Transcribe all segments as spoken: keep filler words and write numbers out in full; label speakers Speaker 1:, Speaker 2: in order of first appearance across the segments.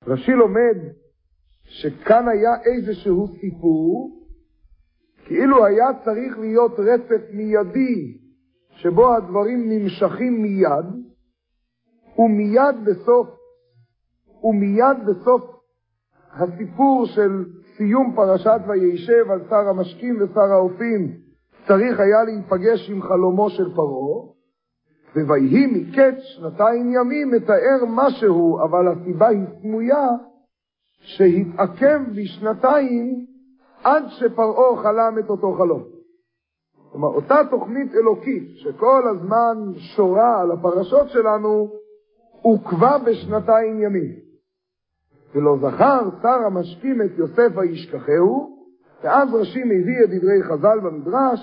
Speaker 1: רש"י לומד שכאן היה איזשהו סיפור, כאילו היה צריך להיות רצף מיידי, שבו הדברים נמשכים מיד, ומיד בסוף, ומיד בסוף הסיפור של סיום פרשת וישב על שר המשקים ושר האופים, צריך היה להיפגש עם חלומו של פרעה, וויהי מקץ שנתיים ימים מתאר משהו, אבל הסיבה היא סמויה, שהתעכב בשנתיים עד שפרעה חלם את אותו חלום. כלומר, אותה תוכנית אלוקית שכל הזמן שורה על הפרשות שלנו, עוכבה בשנתיים ימים. ולא זכר שר המשקים את יוסף וישכחהו, ואז רש"י מביא את דברי חז"ל במדרש,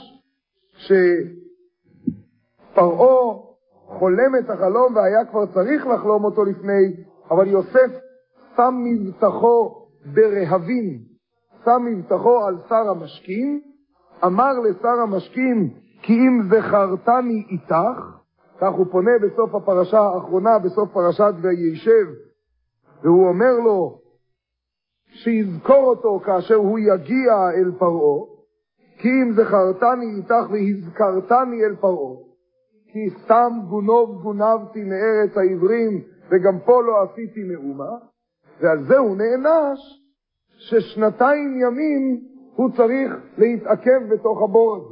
Speaker 1: שפרעה חולם את החלום והיה כבר צריך לחלום אותו לפני, אבל יוסף שם מבטחו ברהבים, שם מבטחו על שר המשקים, אמר לשר המשקים, כי אם זכרתני איתך, כך הוא פונה בסוף הפרשה האחרונה, בסוף פרשת וישב, והוא אומר לו שיזכור אותו כאשר הוא יגיע אל פרעה, כי אם זכרתני איתך והזכרתני אל פרעה, כי סתם גונוב גונבתי מארץ העברים, וגם פה לא עשיתי מאומה, ועל זה הוא נענש, ששנתיים ימים הוא צריך להתעכב בתוך הבור הזה.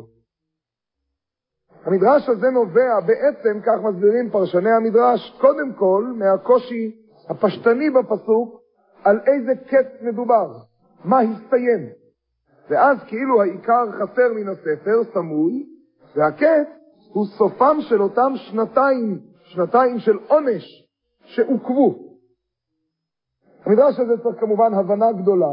Speaker 1: המדרש הזה נובע בעצם, כך מסבירים פרשני המדרש, קודם כל מהקושי הפשטני בפסוק, על איזה קץ מדובר, מה הסתיים. ואז כאילו העיקר חסר מן הספר, סמוי, והקץ הוא סופם של אותם שנתיים, שנתיים של עונש שעוקבו. המדרש הזה צריך כמובן הבנה גדולה,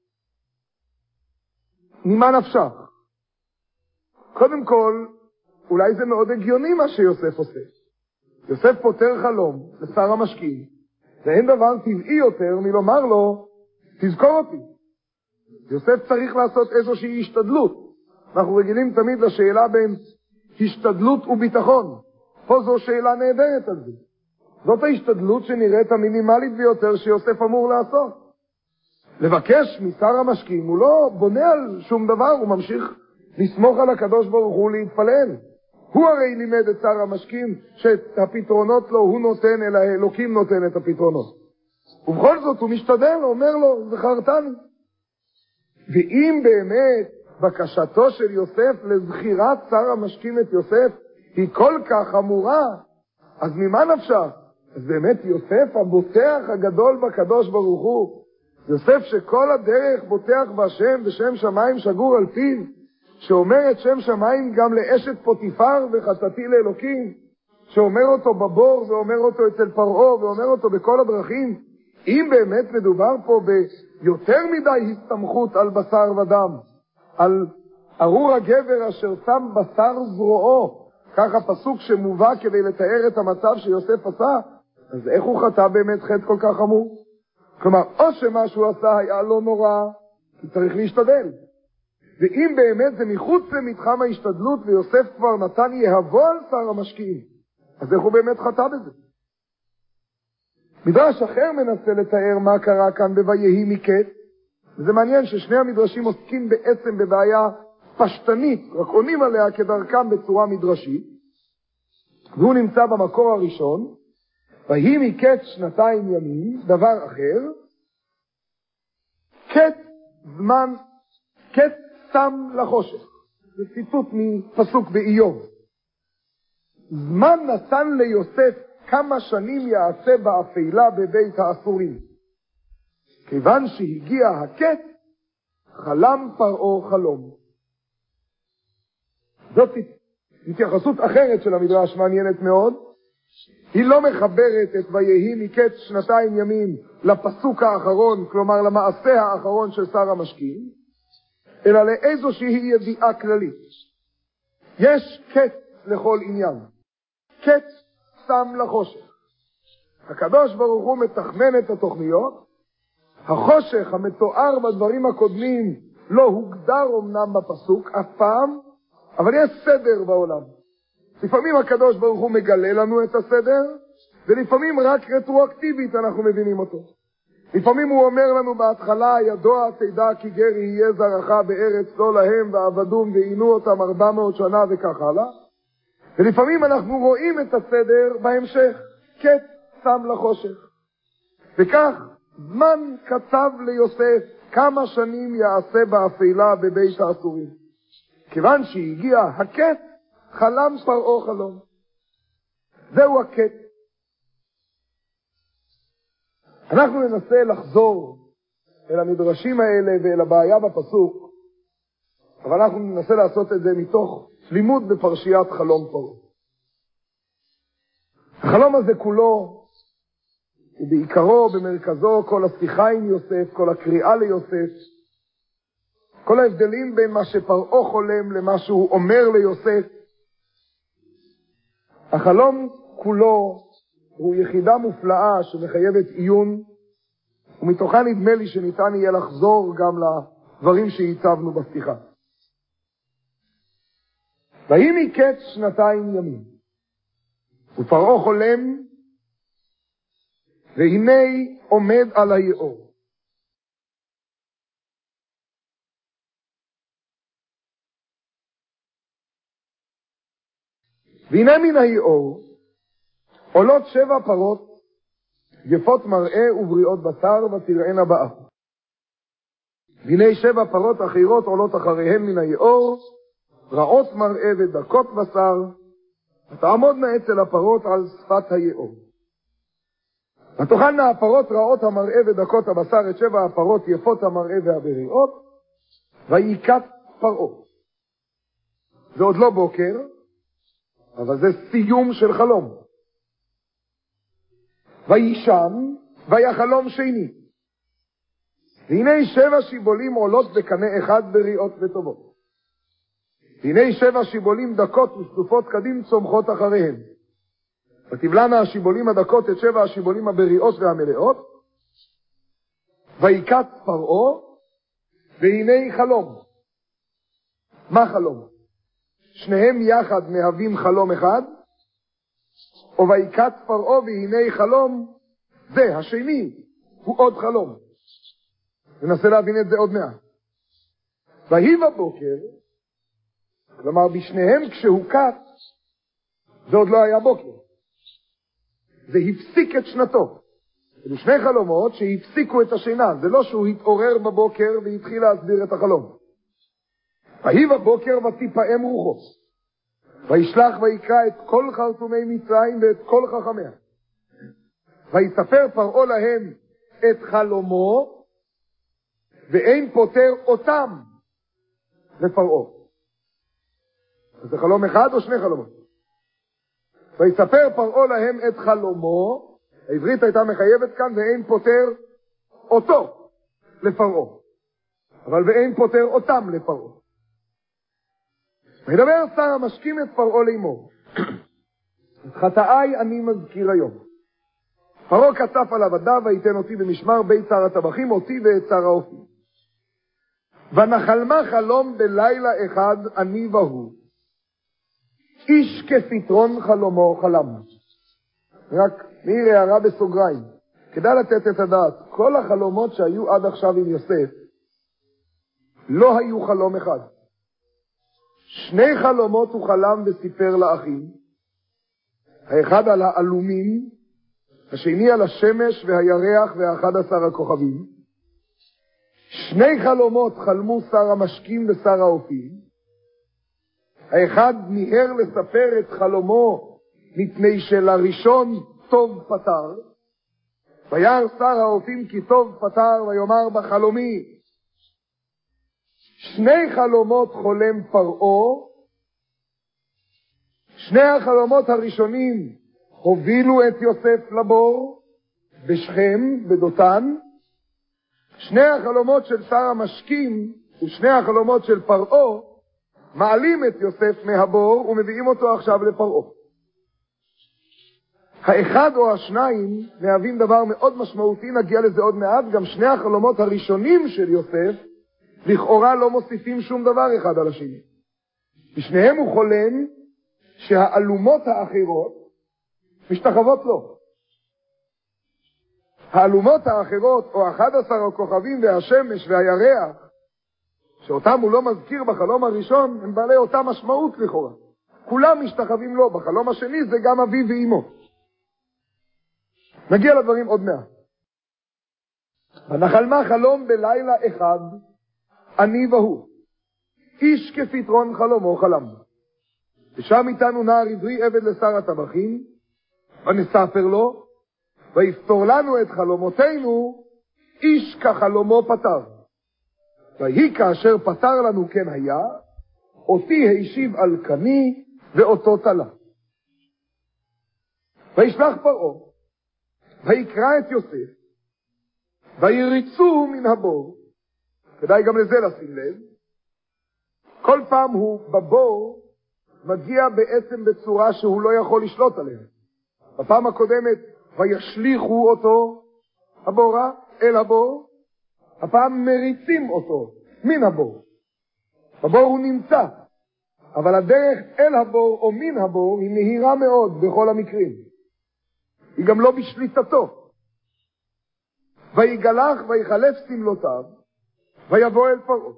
Speaker 1: ממה נפשך? קודם כל, אולי זה מאוד הגיוני מה שיוסף עושה. יוסף פותר חלום לשר המשקים, ואין דבר טבעי יותר מלומר לו, תזכור אותי. יוסף צריך לעשות איזושהי השתדלות. אנחנו רגילים תמיד לשאלה בין השתדלות וביטחון. פה זו שאלה נהדרת על זה. זאת ההשתדלות שנראית המינימלית ביותר שיוסף אמור לעשות. לבקש משר המשקים, הוא לא בונה על שום דבר, הוא ממשיך לסמוך על הקדוש ברוך הוא להתפלל. הוא הרי לימד את שר המשקים שאת הפתרונות לא הוא נותן, אלא אלוקים נותן את הפתרונות. ובכל זאת הוא משתדל, אומר לו, זכרתני. ואם באמת בקשתו של יוסף לזכירת שר המשקים את יוסף היא כל כך חמורה, אז ממה נפשך? אז באמת יוסף הבוטח הגדול בקדוש ברוך הוא, יוסף שכל הדרך בוטח בהשם בשם שמיים שגור על פיו, שאומר את שם שמיים גם לאשת פוטיפר וחטאתי לאלוקים, שאומר אותו בבור ואומר אותו אצל פרעה ואומר אותו בכל הדרכים. אם באמת מדובר פה ביותר מדי הסתמכות על בשר ודם, על ארור הגבר אשר שם בשר זרועו, כך הפסוק שמובא כדי לתאר את המצב שיוסף עשה, אז איך הוא חטא באמת חטא כל כך חמור? כלומר, או שמה שהוא עשה היה לא נורא, כי צריך להשתדל. ואם באמת זה מחוץ למתחם ההשתדלות, ויוסף כבר נתן יהבו על שר המשקיעים, אז איך הוא באמת חטא בזה? מדרש אחר מנסה לתאר מה קרה כאן בויהי מקץ, וזה מעניין ששני המדרשים עוסקים בעצם בבעיה פשטנית, רק עונים עליה כדרכם בצורה מדרשית, והוא נמצא במקור הראשון, ויהי מקץ שנתיים ימים, דבר אחר, קץ זמן, קץ שם לחושך. זה ציטוט מפסוק באיוב. זמן נתן ליוסף כמה שנים יעשה באפלה בבית האסורים. כיוון שהגיע הקץ, חלם פרעה חלום. זאת התייחסות אחרת של המדרש, מעניינת מאוד. היא לא מחברת את ויהי מקץ שנתיים ימים לפסוק האחרון, כלומר למעשה האחרון של שר המשקים, אלא לאיזושהי ידיעה כללית. יש קץ לכל עניין. קץ שם לחושך. הקדוש ברוך הוא מתכנן את התוכניות. החושך המתואר בדברים הקודמים לא הוגדר אמנם בפסוק אף פעם, אבל יש סדר בעולם. לפעמים הקדוש ברוך הוא מגלה לנו את הסדר, ולפעמים רק רטרואקטיבית אנחנו מבינים אותו. לפעמים הוא אומר לנו בהתחלה, ידוע תדע כי גר יהיה זרעך בארץ לא להם ועבדום ועינו אותם ארבע מאות שנה וכך הלאה. ולפעמים אנחנו רואים את הסדר בהמשך, קץ שם לחושך. וכך זמן קצב ליוסף כמה שנים יעשה באפלה בבית האסורים. כיוון שהגיע הקץ, חלם פרעה חלום. זהו הקץ. אנחנו ננסה לחזור אל המדרשים האלה ואל הבעיה בפסוק, אבל אנחנו ננסה לעשות את זה מתוך לימוד בפרשיית חלום פרעה. החלום הזה כולו, ובעיקרו, במרכזו, כל השיחה עם יוסף, כל הקריאה ליוסף, כל ההבדלים בין מה שפרעה חולם למה שהוא אומר ליוסף. החלום כולו הוא יחידה מופלאה שמחייבת עיון, ומתוכה נדמה לי שניתן יהיה לחזור גם לדברים שהצבנו בפתיחה. ויהי מקץ שנתיים ימים, ופרעה חולם, והנה עומד על היאור. והנה מן היאור עולות שבע פרות, יפות מראה ובריאות בשר, ותראינה באף. והנה שבע פרות אחרות עולות אחריהן מן היאור, רעות מראה ודקות בשר, ותעמודנה אצל הפרות על שפת היאור. ותאכלנה הפרות רעות המראה ודקות הבשר את שבע הפרות יפות המראה והבריאות, ויקץ פרעה. זה עוד לא בוקר, אבל זה סיום של חלום. וישן, ויחלום שני. והנה שבע שיבולים עולות בקנה אחד בריאות וטובות. והנה שבע שיבולים דקות ושטופות קדים צומחות אחריהן. ותבלענה השיבולים הדקות את שבע השיבולים הבריאות והמלאות. ויקץ פרעה, והנה חלום. מה חלום? שניהם יחד מהווים חלום אחד, או ויקץ פרעה והנה חלום, זה השני, הוא עוד חלום. ננסה להבין את זה עוד מעט. ויהי בבוקר, כלומר בשניהם כשהוא קץ, זה עוד לא היה בוקר. זה הפסיק את שנתו. אלו שני חלומות שהפסיקו את השינה, זה לא שהוא התעורר בבוקר והתחיל להסביר את החלום. ויהי בבוקר ותפעם רוחו, וישלח ויקרא את כל חרטומי מצרים ואת כל חכמיה. ויספר פרעה להם את חלומו, ואין פותר אותם לפרעה. זה חלום אחד או שני חלומות? ויספר פרעה להם את חלומו, העברית הייתה מחייבת כאן, ואין פותר אותו לפרעה. אבל ואין פותר אותם לפרעה. וידבר שר המשקים את פרעה לאמור, את חטאי אני מזכיר היום. פרעה כתף על עבדיו, ויתן אותי במשמר בית שר הטבחים, אותי ואת שר האופים. ונחלמה חלום בלילה אחד אני והוא. איש כפתרון חלומו חלם. רק נראה הערה בסוגריים. כדאי לתת את הדעת. כל החלומות שהיו עד עכשיו עם יוסף, לא היו חלום אחד. שני חלומות הוא חלם וסיפר לאחים. האחד על האלומים, השני על השמש והירח ואחד עשר הכוכבים. שני חלומות חלמו שר המשקים ושר האופים. האחד מיהר לספר את חלומו מפני שלראשון טוב פתר. וירא שר האופים כי טוב פתר ויאמר בחלומי. שני חלומות חולם פרעה. שני החלומות הראשונים הובילו את יוסף לבור בשכם, בדותן. שני החלומות של שר המשקים ושני החלומות של פרעה מעלים את יוסף מהבור ומביאים אותו עכשיו לפרעה. האחד או השניים מהווים דבר מאוד משמעותי, נגיע לזה עוד מעט. גם שני החלומות הראשונים של יוסף לכאורה לא מוסיפים שום דבר אחד על השני. בשניהם הוא חולם שהאלומות האחרות משתחוות לו. האלומות האחרות, או אחד עשר הכוכבים והשמש והירח, שאותם הוא לא מזכיר בחלום הראשון, הם בעלי אותה משמעות לכאורה. כולם משתחווים לו. בחלום השני זה גם אביו ואימו. נגיע לדברים עוד מעט. ונחלמה חלום בלילה אחד, אני והוא. איש כפתרון חלומו חלם. ושם איתנו נער עברי עבד לשר הטבחים, ונספר לו, ויפתור לנו את חלומותינו, איש כחלומו פתר. ויהי כאשר פתר לנו כן היה, אותי הישיב על קני, ואותו תלה. וישלח פרעה, ויקרא את יוסף, ויריצו מן הבור. כדאי גם לזה לשים לב. כל פעם הוא בבור, מגיע בעצם בצורה שהוא לא יכול לשלוט עליהם. בפעם הקודמת, וישליחו אותו, הבורה, אל הבור. הפעם מריצים אותו, מן הבור. בבור הוא נמצא, אבל הדרך אל הבור או מן הבור היא מהירה מאוד בכל המקרים. היא גם לא בשליטתו. ויגלח ויחלף סמלותיו, ויבוא אל פרעה.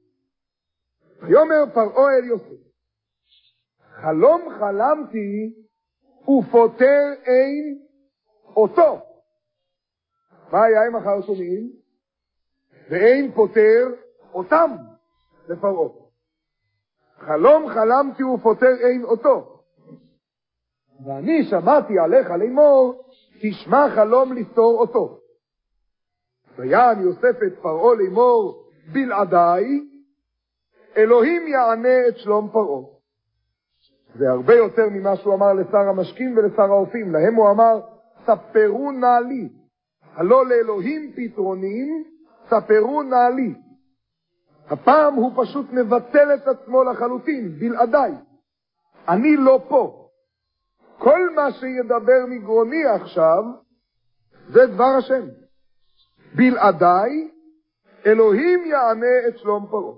Speaker 1: ויאמר פרעה אל יוסף, חלום חלמתי ופותר אין אותו. מה היה עם החרטומים? ואין פותר אותם לפרעה. חלום חלמתי ופותר אין אותו. ואני שמעתי עליך לאמור, תשמע חלום לפתור אותו. ויען יוסף את פרעה לאמור, בלעדיי, אלוהים יענה את שלום פרעה. זה הרבה יותר ממה שהוא אמר לשר המשקים ולשר האופים. להם הוא אמר, ספרו נא לי. הלא לאלוהים פתרונים, ספרו נא לי. הפעם הוא פשוט מבטל את עצמו לחלוטין, בלעדיי. אני לא פה. כל מה שידבר מגרוני עכשיו, זה דבר השם. בלעדיי, אלוהים יענה את שלום פרעה.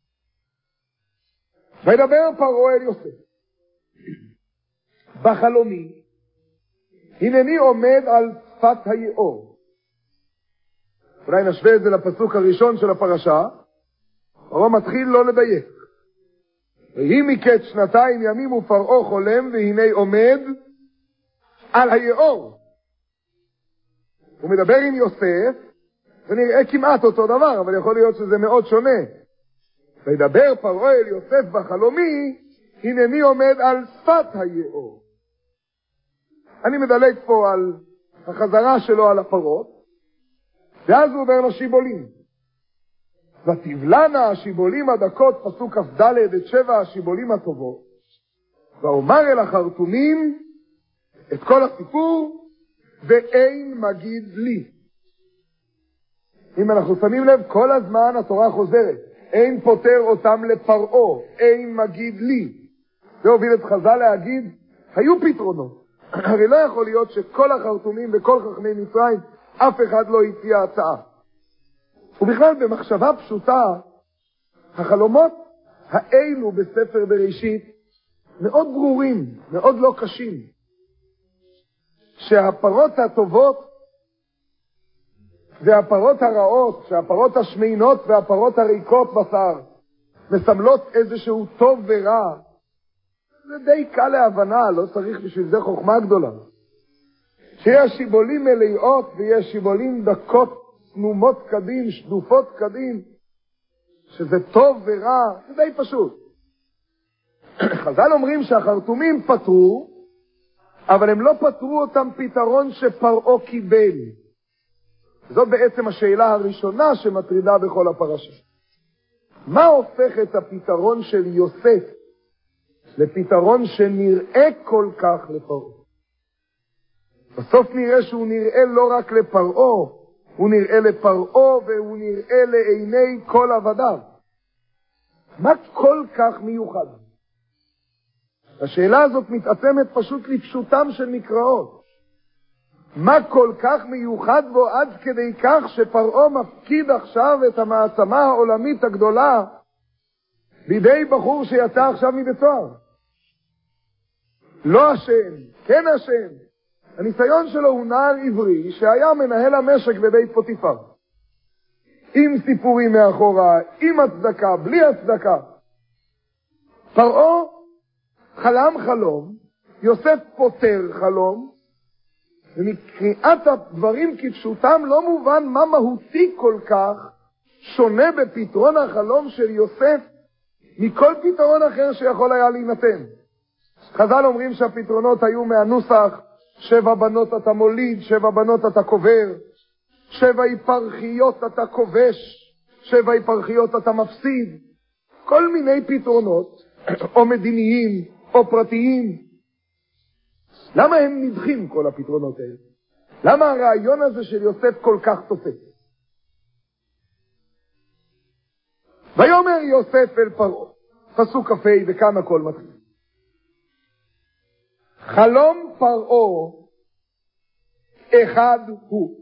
Speaker 1: וידבר פרעה אל יוסף. בחלומי, הנני עומד על שפת היאור. אולי נשווה את זה לפסוק הראשון של הפרשה. פרעה מתחיל לא לדייק. ויהי מקץ שנתיים ימים ופרעה חולם, והנה עומד על היאור. הוא מדבר עם יוסף, זה נראה כמעט אותו דבר, אבל יכול להיות שזה מאוד שונה. וידבר פרעה אל יוסף בחלומי, הנני עומד על שפת היאור. אני מדלג פה על החזרה שלו על הפרות, ואז הוא עובר לשיבולים. ותבלנה השיבולים הדקות, פסוק כ"ד, את שבע השיבולים הטובות, ואומר אל החרטומים את כל הסיפור, ואין מגיד לי. אם אנחנו שמים לב, כל הזמן התורה חוזרת, אין פותר אותם לפרעה, אין מגיד לי. זה הוביל את חז"ל להגיד, היו פתרונות. הרי לא יכול להיות שכל החרטומים וכל חכמי מצרים, אף אחד לא הציע הצעה. ובכלל במחשבה פשוטה, החלומות האלו בספר בראשית מאוד ברורים, מאוד לא קשים. שהפרות הטובות והפרות הרעות, שהפרות השמינות והפרות הריקות בשר, מסמלות איזשהו טוב ורע, זה די קל להבנה, לא צריך בשביל זה חוכמה גדולה. שיש שיבולים מלאות ויש שיבולים דקות, סנומות קדים, שדופות קדים, שזה טוב ורע, זה די פשוט. חז"ל אומרים שהחרטומים פתרו, אבל הם לא פתרו אותם פתרון שפרעה קיבל. זאת בעצם השאלה הראשונה שמטרידה בכל הפרשה. מה הופך את הפתרון של יוסף לפתרון שנראה כל כך לפרעה? בסוף נראה שהוא נראה לא רק לפרעה, הוא נראה לפרעה והוא נראה לעיני כל עבדיו. מה כל כך מיוחד? השאלה הזאת מתעצמת פשוט לפשוטם של מקראות. מה כל כך מיוחד בו עד כדי כך שפרעה מפקיד עכשיו את המעצמה העולמית הגדולה בידי בחור שיצא עכשיו מבית סוהר? לא השם, כן השם, הניסיון שלו הוא נער עברי שהיה מנהל המשק בבית פוטיפר. עם סיפורים מאחורה, עם הצדקה, בלי הצדקה. פרעה חלם חלום, יוסף פותר חלום, ומקריאת הדברים כפשוטם לא מובן מה מהותי כל כך שונה בפתרון החלום של יוסף מכל פתרון אחר שיכול היה להינתן. חז"ל אומרים שהפתרונות היו מהנוסח, שבע בנות אתה מוליד, שבע בנות אתה קובר, שבע היפרחיות אתה כובש, שבע היפרחיות אתה מפסיד. כל מיני פתרונות, או מדיניים, או פרטיים. למה הם נדחים כל הפתרונות האלה? למה הרעיון הזה של יוסף כל כך תופס? ויאמר יוסף אל פרעה, פסוק כ"ה וכאן הכל מתחיל. חלום פרעה אחד הוא.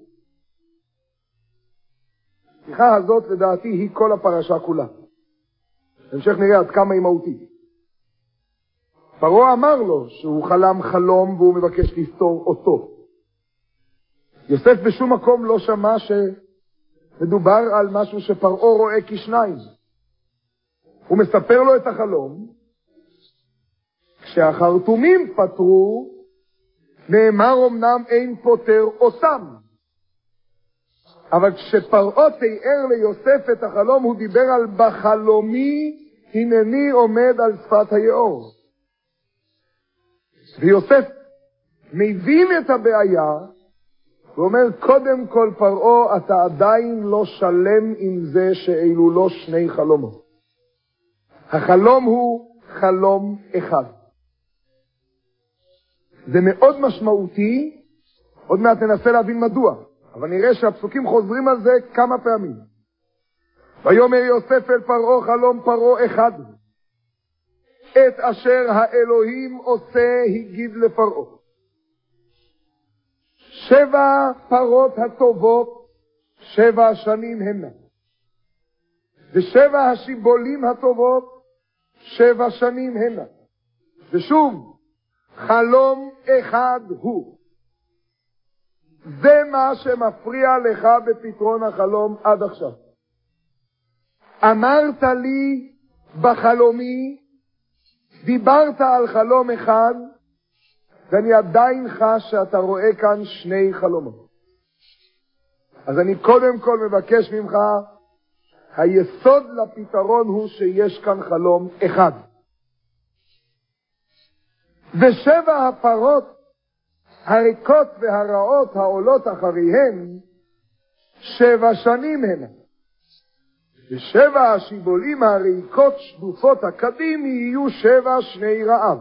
Speaker 1: השיחה הזאת לדעתי היא כל הפרשה כולה. בהמשך נראה עד כמה היא מהותית. פרעה אמר לו שהוא חלם חלום והוא מבקש לפתור אותו. יוסף בשום מקום לא שמע שמדובר על משהו שפרעה רואה כשניים. הוא מספר לו את החלום. כשהחרטומים פתרו, נאמר אמנם אין פותר אותם. אבל כשפרעה תיאר ליוסף את החלום, הוא דיבר על בחלומי הנני עומד על שפת היאור. ויוסף מבין את הבעיה, ואומר קודם כל פרעה, אתה עדיין לא שלם עם זה שאלו לא שני חלומות. החלום הוא חלום אחד. זה מאוד משמעותי, עוד מעט ננסה להבין מדוע, אבל נראה שהפסוקים חוזרים על זה כמה פעמים. ויאמר יוסף אל פרעה חלום פרעה אחד. את אשר האלוהים עושה הגיד לפרעה. שבע פרות הטובות, שבע שנים הנה. ושבע השיבולים הטובות, שבע שנים הנה. ושוב, חלום אחד הוא. זה מה שמפריע לך בפתרון החלום עד עכשיו. אמרת לי בחלומי, דיברת על חלום אחד, ואני עדיין חש שאתה רואה כאן שני חלומות. אז אני קודם כל מבקש ממך, היסוד לפתרון הוא שיש כאן חלום אחד. ושבע הפרות הריקות והרעות העולות אחריהן, שבע שנים הנה. ושבע השיבולים הריקות שדופות הקדים יהיו שבע שני רעב.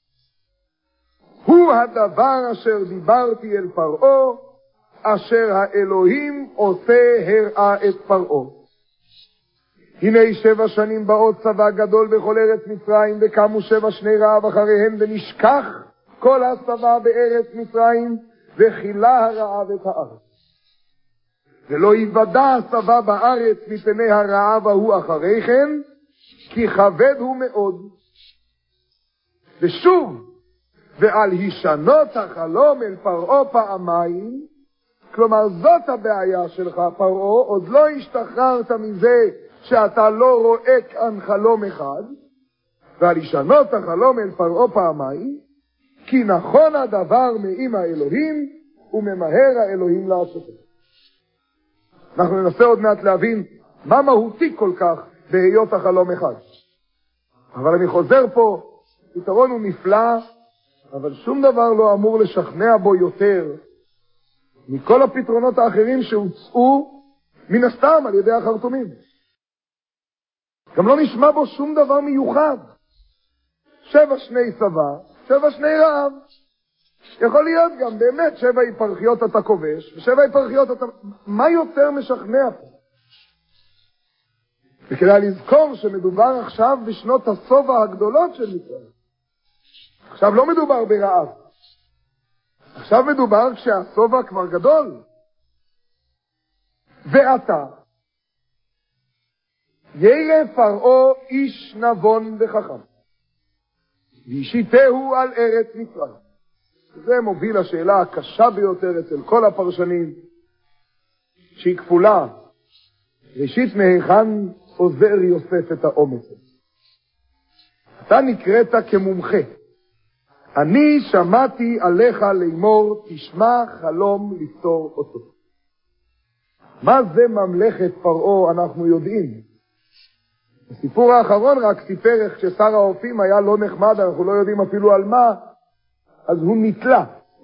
Speaker 1: הוא הדבר אשר דיברתי אל פרעה, אשר האלוהים עושה הראה את פרעה. הנה שבע שנים באות צבא גדול בכל ארץ מצרים, וקמו שבע שני רעב אחריהם, ונשכח כל הצבא בארץ מצרים, וכילה הרעב את הארץ. ולא יוודע הצבא בארץ מפני הרעב ההוא אחרי כן, כי כבד הוא מאוד. ושוב, ועל הישנות החלום אל פרעה פעמיים, כלומר זאת הבעיה שלך פרעה, עוד לא השתחררת מזה שאתה לא רואה כאן חלום אחד, ועל הישנות החלום אל פרעה פעמיים, כי נכון הדבר מעם האלוהים, וממהר האלוהים לעשותו. אנחנו ננסה עוד מעט להבין מה מהותי כל כך בהיות החלום אחד. אבל אני חוזר פה, פתרון הוא נפלא, אבל שום דבר לא אמור לשכנע בו יותר מכל הפתרונות האחרים שהוצאו מן הסתם על ידי החרטומים. גם לא נשמע בו שום דבר מיוחד. שבע שני צבא, שבע שני רעב. יכול להיות גם באמת שבע היפרחיות אתה כובש, ושבע היפרחיות אתה... מה יותר משכנע פה? וכדאי לזכור שמדובר עכשיו בשנות השובע הגדולות של מצרים. עכשיו לא מדובר ברעב. עכשיו מדובר כשהשובע כבר גדול. ועתה, ירא פרעה איש נבון וחכם, וישיתהו על ארץ מצרים. זה מוביל לשאלה הקשה ביותר אצל כל הפרשנים, שהיא כפולה. ראשית, מהיכן עוזר יוסף את האומץ? אתה נקראת כמומחה. אני שמעתי עליך לאמור, תשמע חלום לפתור אותו. מה זה ממלכת פרעה אנחנו יודעים. הסיפור האחרון רק סיפר איך ששר האופים היה לא נחמד, אנחנו לא יודעים אפילו על מה, אז הוא נתלה.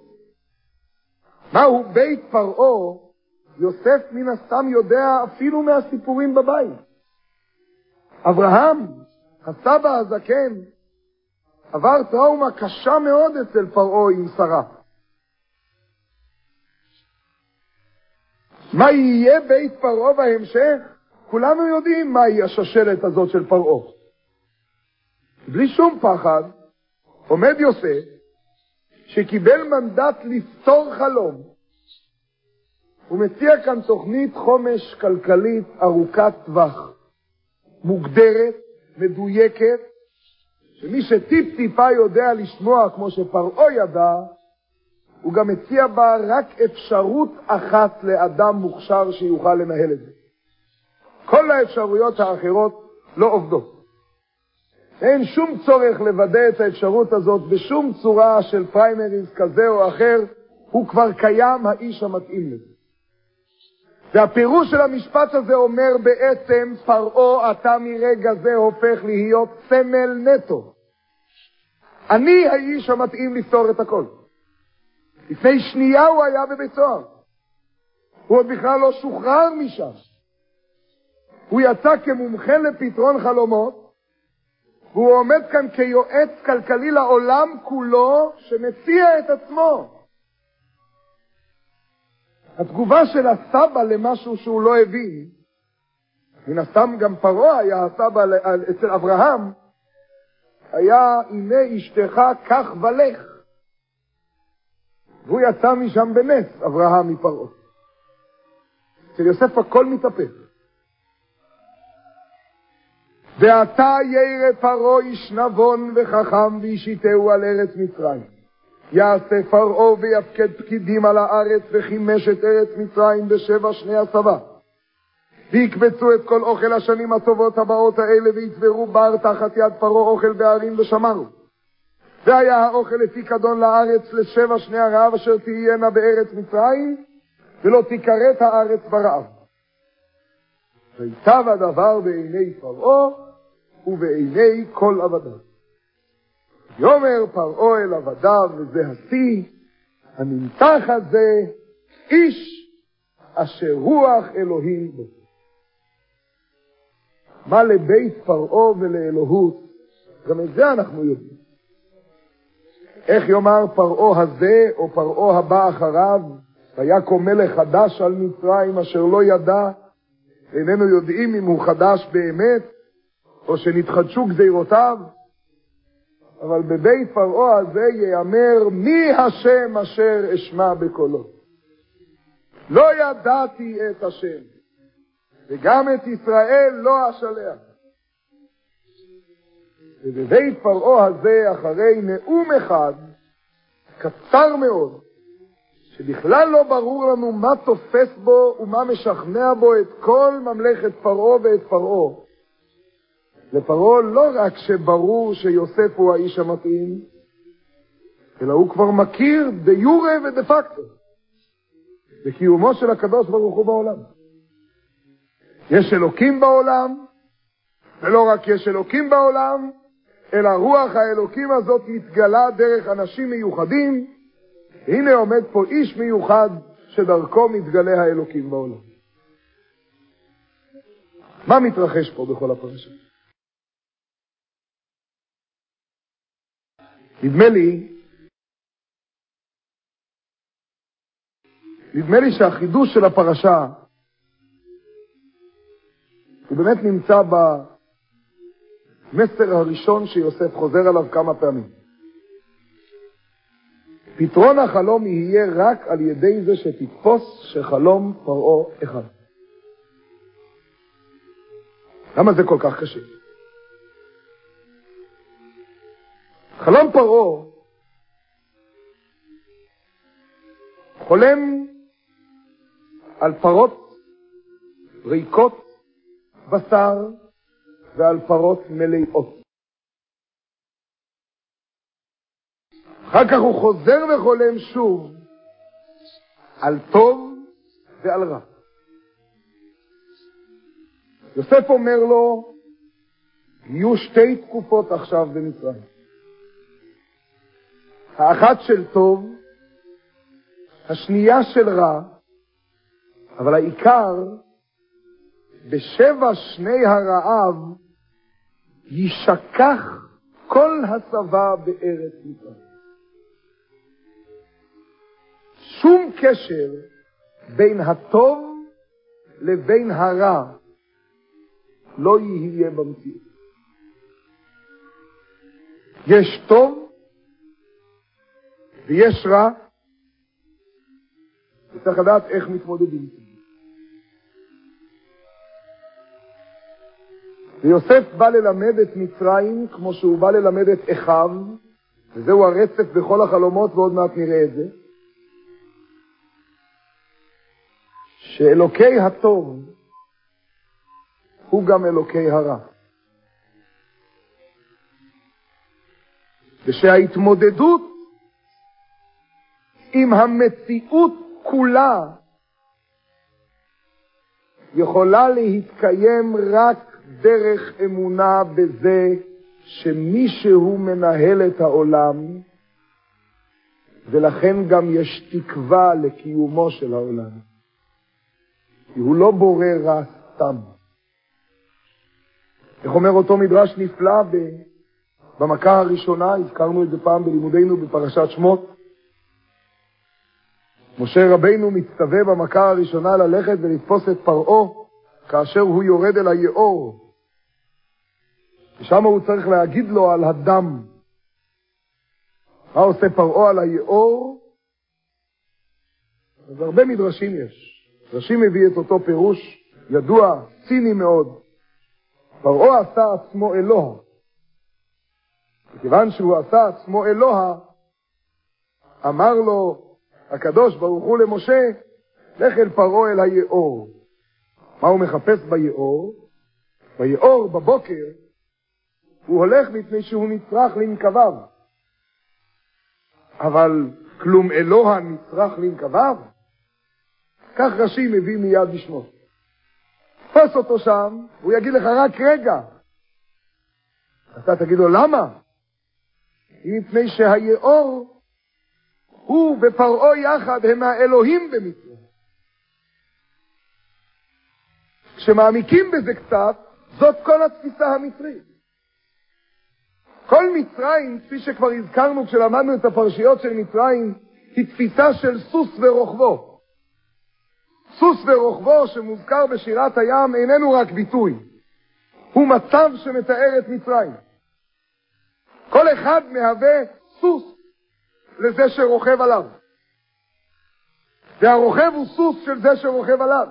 Speaker 1: מהו בית פרעה? יוסף מן הסתם יודע אפילו מהסיפורים בבית. אברהם, הסבא הזקן, עבר טראומה קשה מאוד אצל פרעה עם שרה. מה יהיה בית פרעה בהמשך? כולנו יודעים מהי השושלת הזאת של פרעה. בלי שום פחד, עומד יוסף, שקיבל מנדט לפתור חלום. הוא מציע כאן תוכנית חומש כלכלית ארוכת טווח, מוגדרת, מדויקת, שמי שטיפ טיפה יודע לשמוע כמו שפרעה ידע, הוא גם מציע בה רק אפשרות אחת לאדם מוכשר שיוכל לנהל את זה. כל האפשרויות האחרות לא עובדות. אין שום צורך לוודא את האפשרות הזאת בשום צורה של פריימריז כזה או אחר, הוא כבר קיים, האיש המתאים לזה. והפירוש של המשפט הזה אומר בעצם, פרעה אתה מרגע זה הופך להיות סמל נטו. אני האיש המתאים לפתור את הכל. לפני שנייה הוא היה בבית סוהר. הוא עוד בכלל לא שוחרר משם. הוא יצא כמומחה לפתרון חלומות, והוא עומד כאן כיועץ כלכלי לעולם כולו, שמציע את עצמו. התגובה של הסבא למשהו שהוא לא הבין, מן הסתם גם פרעה היה הסבא אצל אברהם, היה הנה אשתך כך ולך. והוא יצא משם בנס, אברהם מפרעה. אצל יוסף הכל מתהפך. ועתה ירא פרעה איש נבון וחכם וישיתהו על ארץ מצרים. יעשה פרעה ויפקד פקידים על הארץ וחימש את ארץ מצרים בשבע שני הסבה. ויקבצו את כל אוכל השנים הטובות הבאות האלה ויצברו בר תחת יד פרעה אוכל בערים ושמרו. והיה האוכל לפיקדון לארץ לשבע שני הרעב אשר תהיינה בארץ מצרים, ולא תיכרת הארץ ברעב. ויטב הדבר בעיני פרעה ובעיני כל עבדיו. יאמר פרעה אל עבדיו, וזה השיא, הנמתח הזה, איש אשר רוח אלוהים בו. מה לבית פרעה ולאלוהות? גם את זה אנחנו יודעים. איך יאמר פרעה הזה או פרעה הבא אחריו, ויקום מלך חדש על מצרים אשר לא ידע, איננו יודעים אם הוא חדש באמת או שנתחדשו גזירותיו, אבל בבית פרעה הזה יאמר מי השם אשר אשמע בקולו. לא ידעתי את השם וגם את ישראל לא אשלח. ובבית פרעה הזה אחרי נאום אחד קצר מאוד, שבכלל לא ברור לנו מה תופס בו ומה משכנע בו את כל ממלכת פרעה ואת פרעה. לפרעה לא רק שברור שיוסף הוא האיש המתאים, אלא הוא כבר מכיר דה יורה ודה פקטו בקיומו של הקדוש ברוך הוא בעולם. יש אלוקים בעולם, ולא רק יש אלוקים בעולם, אלא רוח האלוקים הזאת התגלה דרך אנשים מיוחדים. הנה עומד פה איש מיוחד שדרכו מתגלה האלוקים בעולם. מה מתרחש פה בכל הפרשה? נדמה לי, נדמה לי שהחידוש של הפרשה הוא באמת נמצא במסר הראשון שיוסף חוזר עליו כמה פעמים. פתרון החלום יהיה רק על ידי זה שתתפוס שחלום פרעה אחד. למה זה כל כך קשה? חלום פרעה חולם על פרות ריקות בשר ועל פרות מלאות. אחר כך הוא חוזר וחולם שוב על טוב ועל רע. יוסף אומר לו, יהיו שתי תקופות עכשיו במצרים. האחת של טוב, השנייה של רע, אבל העיקר, בשבע שני הרעב, ישכח כל השבע בארץ מצרים. שום קשר בין הטוב לבין הרע לא יהיה במציאות. יש טוב ויש רע, וצריך לדעת איך מתמודדים. ויוסף בא ללמד את מצרים כמו שהוא בא ללמד את אחיו, וזהו הרצף בכל החלומות, ועוד מעט נראה את זה, שאלוקי הטוב הוא גם אלוקי הרע. ושההתמודדות עם המציאות כולה יכולה להתקיים רק דרך אמונה בזה שמישהו מנהל את העולם, ולכן גם יש תקווה לקיומו של העולם. כי הוא לא בורא רע סתם. איך אומר אותו מדרש נפלא במכה הראשונה, הזכרנו את זה פעם בלימודינו בפרשת שמות. משה רבינו מצטווה במכה הראשונה ללכת ולתפוס את פרעה כאשר הוא יורד אל היאור. ושם הוא צריך להגיד לו על הדם. מה עושה פרעה על היאור? אז הרבה מדרשים יש. רש"י מביא את אותו פירוש ידוע, ציני מאוד. פרעה עשה עצמו אלוה. וכיוון שהוא עשה עצמו אלוה, אמר לו הקדוש ברוך הוא למשה, לך אל פרעה אל היאור. מה הוא מחפש ביאור? ביאור בבוקר הוא הולך מפני שהוא נצרך לנקביו. אבל כלום אלוה נצרך לנקביו? כך רש"י מביא מיד בשמו. תפוס אותו שם, הוא יגיד לך רק רגע. אתה תגיד לו למה? מפני שהיאור הוא ופרעה יחד הם האלוהים במצרים. כשמעמיקים בזה קצת, זאת כל התפיסה המצרית. כל מצרים, כפי שכבר הזכרנו כשלמדנו את הפרשיות של מצרים, היא תפיסה של סוס ורוכבו. סוס ורוכבו שמוזכר בשירת הים איננו רק ביטוי, הוא מצב שמתאר את מצרים. כל אחד מהווה סוס לזה שרוכב עליו, והרוכב הוא סוס של זה שרוכב עליו.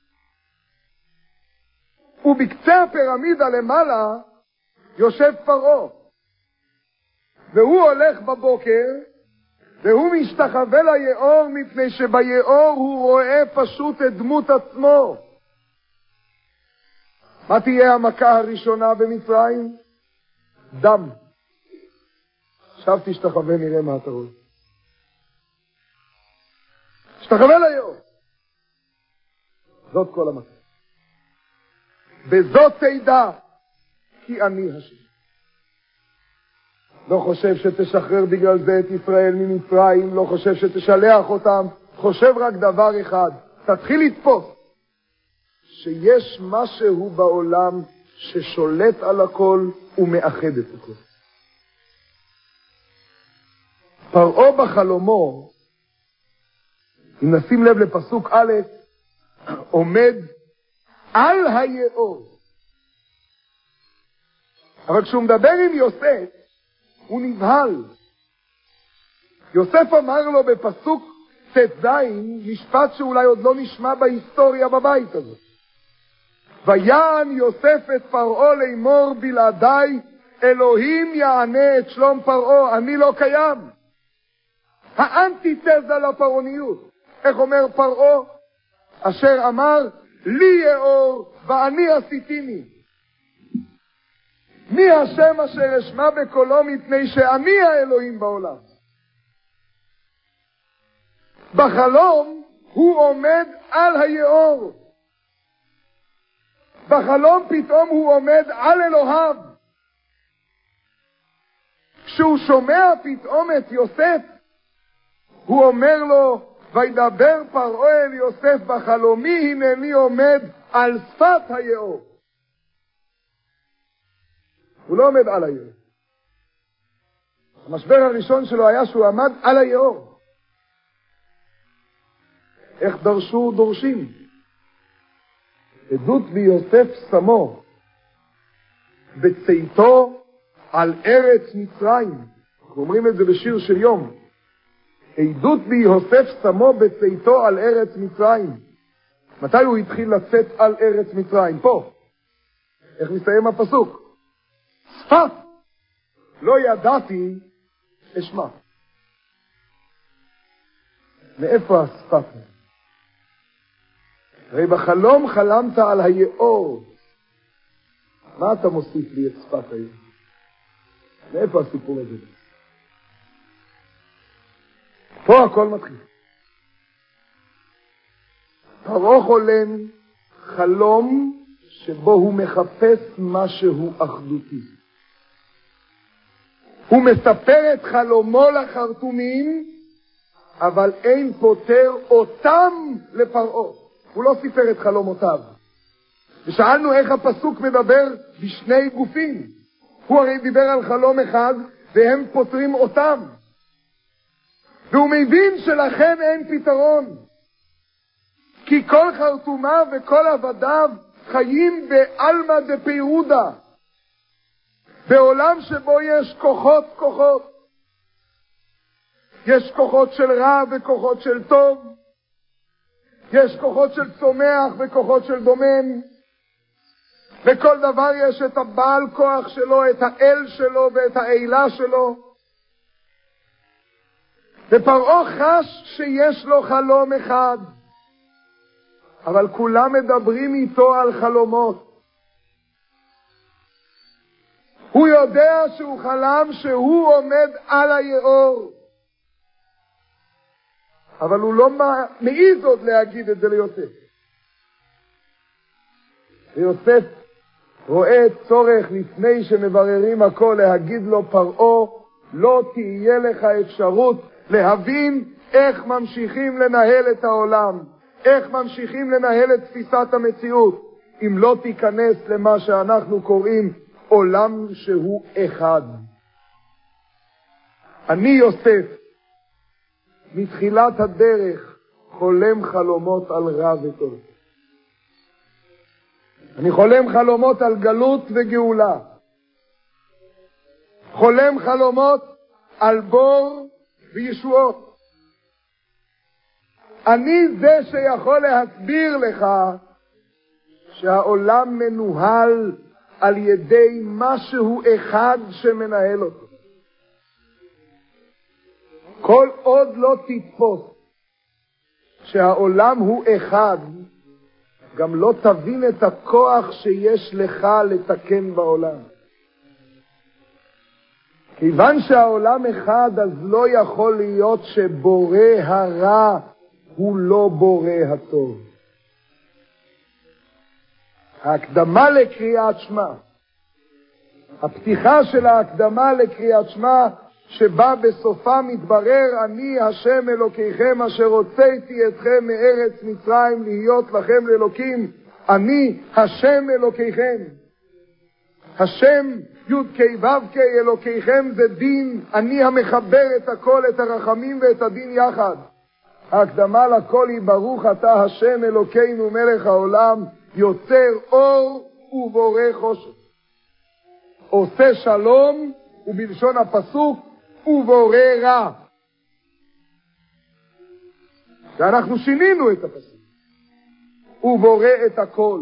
Speaker 1: ובקצה הפירמידה למעלה יושב פרעה, והוא הולך בבוקר והוא משתחווה ליאור, מפני שביאור הוא רואה פשוט את דמות עצמו. מה תהיה המכה הראשונה במצרים? דם. עכשיו תשתחווה, נראה מה אתה רואה. תשתחווה ליאור. זאת כל המכה. בזאת תדע כי אני השם. לא חושב שתשחרר בגלל זה את ישראל ממצרים, לא חושב שתשלח אותם, חושב רק דבר אחד, תתחיל לתפוס שיש משהו בעולם ששולט על הכל ומאחד את הכל. פרעה בחלומו, אם נשים לב לפסוק א', עומד על היאור. אבל כשהוא מדבר עם יוסף, הוא נבהל. יוסף אמר לו בפסוק ט"ז משפט שאולי עוד לא נשמע בהיסטוריה בבית הזה. ויען יוסף את פרעה לאמור בלעדיי, אלוהים יענה את שלום פרעה, אני לא קיים. האנטיתזה לפרעוניות. איך אומר פרעה? אשר אמר, לי יאור ואני עשיתיני. מי השם אשר אשמע בקולו מפני שאני האלוהים בעולם? בחלום הוא עומד על היאור. בחלום פתאום הוא עומד על אלוהיו. כשהוא שומע פתאום את יוסף, הוא אומר לו, וידבר פרעה אל יוסף בחלומי, הנני עומד על שפת היאור. הוא לא עומד על היאור. המשבר הראשון שלו היה שהוא עמד על היאור. איך דרשו דורשים? עדות ביוסף שמו בצאתו על ארץ מצרים. אנחנו אומרים את זה בשיר של יום. עדות ביוסף שמו בצאתו על ארץ מצרים. מתי הוא התחיל לצאת על ארץ מצרים? פה. איך מסתיים הפסוק? שפת לא ידעתי אשמע. מאיפה השפת? הרי בחלום חלמת על היאור. מה אתה מוסיף לי את שפת היום? מאיפה הסיפור הזה? פה הכל מתחיל. פרעה חולם חלום שבו הוא מחפש משהו אחדותי. הוא מספר את חלומו לחרטומים, אבל אין פותר אותם לפרעה. הוא לא סיפר את חלומותיו. ושאלנו איך הפסוק מדבר בשני גופים. הוא הרי דיבר על חלום אחד, והם פותרים אותם. והוא מבין שלכן אין פתרון. כי כל חרטומיו וכל עבדיו חיים באלמא דפירודה. בעולם שבו יש כוחות כוחות. יש כוחות של רע וכוחות של טוב. יש כוחות של צומח וכוחות של דומם. וכל דבר יש את הבעל כוח שלו, את האל שלו ואת האלה שלו. ופרעה חש שיש לו חלום אחד. אבל כולם מדברים איתו על חלומות. הוא יודע שהוא חלם שהוא עומד על היאור. אבל הוא לא מעיז עוד להגיד את זה ליוסף. ויוסף רואה צורך לפני שמבררים הכל להגיד לו, פרעה, לא תהיה לך אפשרות להבין איך ממשיכים לנהל את העולם, איך ממשיכים לנהל את תפיסת המציאות, אם לא תיכנס למה שאנחנו קוראים עולם שהוא אחד. אני יוסף, מתחילת הדרך חולם חלומות על רע וטוב. אני חולם חלומות על גלות וגאולה. חולם חלומות על בור וישועות. אני זה שיכול להסביר לך שהעולם מנוהל על ידי משהו אחד שמנהל אותו. כל עוד לא תתפוס שהעולם הוא אחד, גם לא תבין את הכוח שיש לך לתקן בעולם. כיוון שהעולם אחד, אז לא יכול להיות שבורא הרע הוא לא בורא הטוב. ההקדמה לקריאת שמע, הפתיחה של ההקדמה לקריאת שמע, שבה בסופה מתברר, אני השם אלוקיכם אשר הוצאתי אתכם מארץ מצרים להיות לכם לאלוקים, אני השם אלוקיכם. השם י' כ' ו' כ' אלוקיכם זה דין, אני המחבר את הכל, את הרחמים ואת הדין יחד. ההקדמה לכל היא ברוך אתה השם אלוקינו מלך העולם, יוצר אור ובורא חושך, עושה שלום ובלשון הפסוק ובורא רע. ואנחנו שינינו את הפסוק, ובורא את הכל,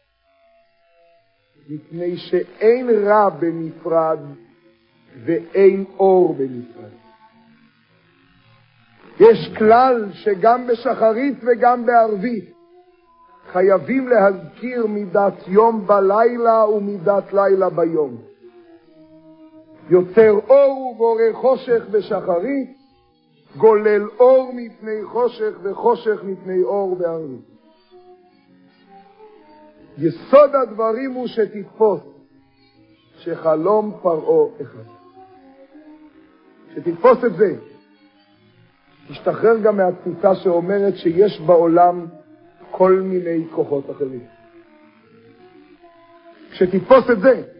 Speaker 1: מפני שאין רע בנפרד ואין אור בנפרד. יש כלל שגם בשחרית וגם בערבית חייבים להזכיר מידת יום בלילה ומידת לילה ביום. יוצר אור ובורא חושך בשחרית, גולל אור מפני חושך וחושך מפני אור בערבית. יסוד הדברים הוא שתתפוס שחלום פרעה אחד. שתתפוס את זה. תשתחרר גם מהתפיסה שאומרת שיש בעולם כל מיני כוחות אחרים. כשתתפוס את זה,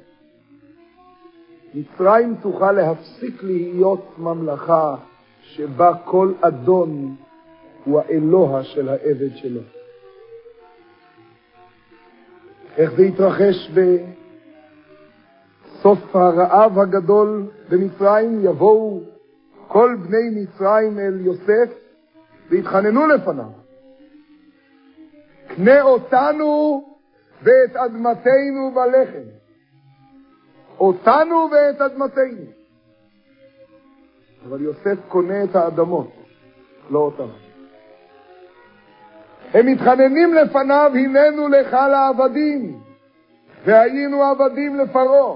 Speaker 1: מצרים תוכל להפסיק להיות ממלכה שבה כל אדון הוא האלוה של העבד שלו. איך זה יתרחש בסוף הרעב הגדול במצרים? יבואו כל בני מצרים אל יוסף והתחננו לפניו, קנה אותנו ואת אדמתנו בלחם, אותנו ואת אדמתנו. אבל יוסף קונה את האדמות, לא אותם. הם מתחננים לפניו, הננו לך לעבדים, והיינו עבדים לפרעה.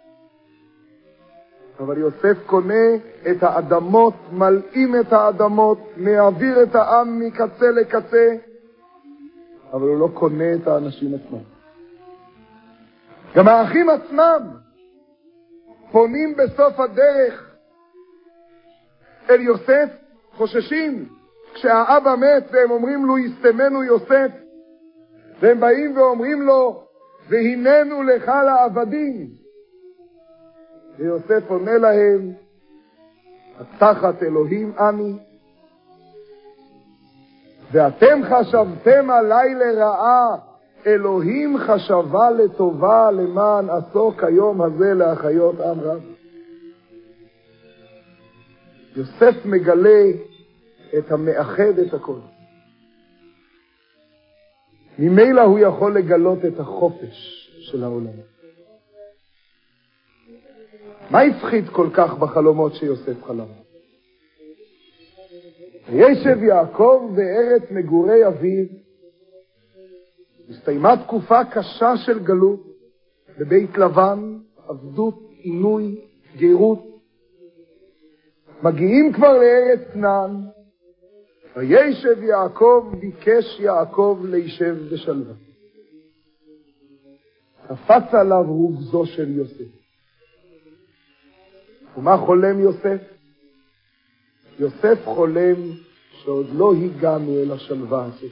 Speaker 1: אבל יוסף קונה את האדמות, מלאים את האדמות, מעביר את העם מקצה לקצה, אבל הוא לא קונה את האנשים עצמם. גם האחים עצמם פונים בסוף הדרך אל יוסף, חוששים. כשהאבא מת והם אומרים לו, יסתמנו יוסף, והם באים ואומרים לו, והננו לך לעבדים. ויוסף עונה להם, תחת אלוהים אני, ואתם חשבתם עלי לרעה, אלוהים חשבה לטובה, למען עסוק היום הזה להחיות עם רב. יוסף מגלה את המאחד את הכל. ממילא הוא יכול לגלות את החופש של העולם. מה הפחיד כל כך בחלומות שיוסף חלם? וישב יעקב בארץ מגורי אביו, הסתיימה תקופה קשה של גלות, בבית לבן, עבדות, עינוי, גרות. מגיעים כבר לארץ כנען, וישב יעקב, ביקש יעקב לישב בשלווה. קפץ עליו רוגזו של יוסף. ומה חולם יוסף? יוסף חולם שעוד לא הגענו אל השלווה הזאת.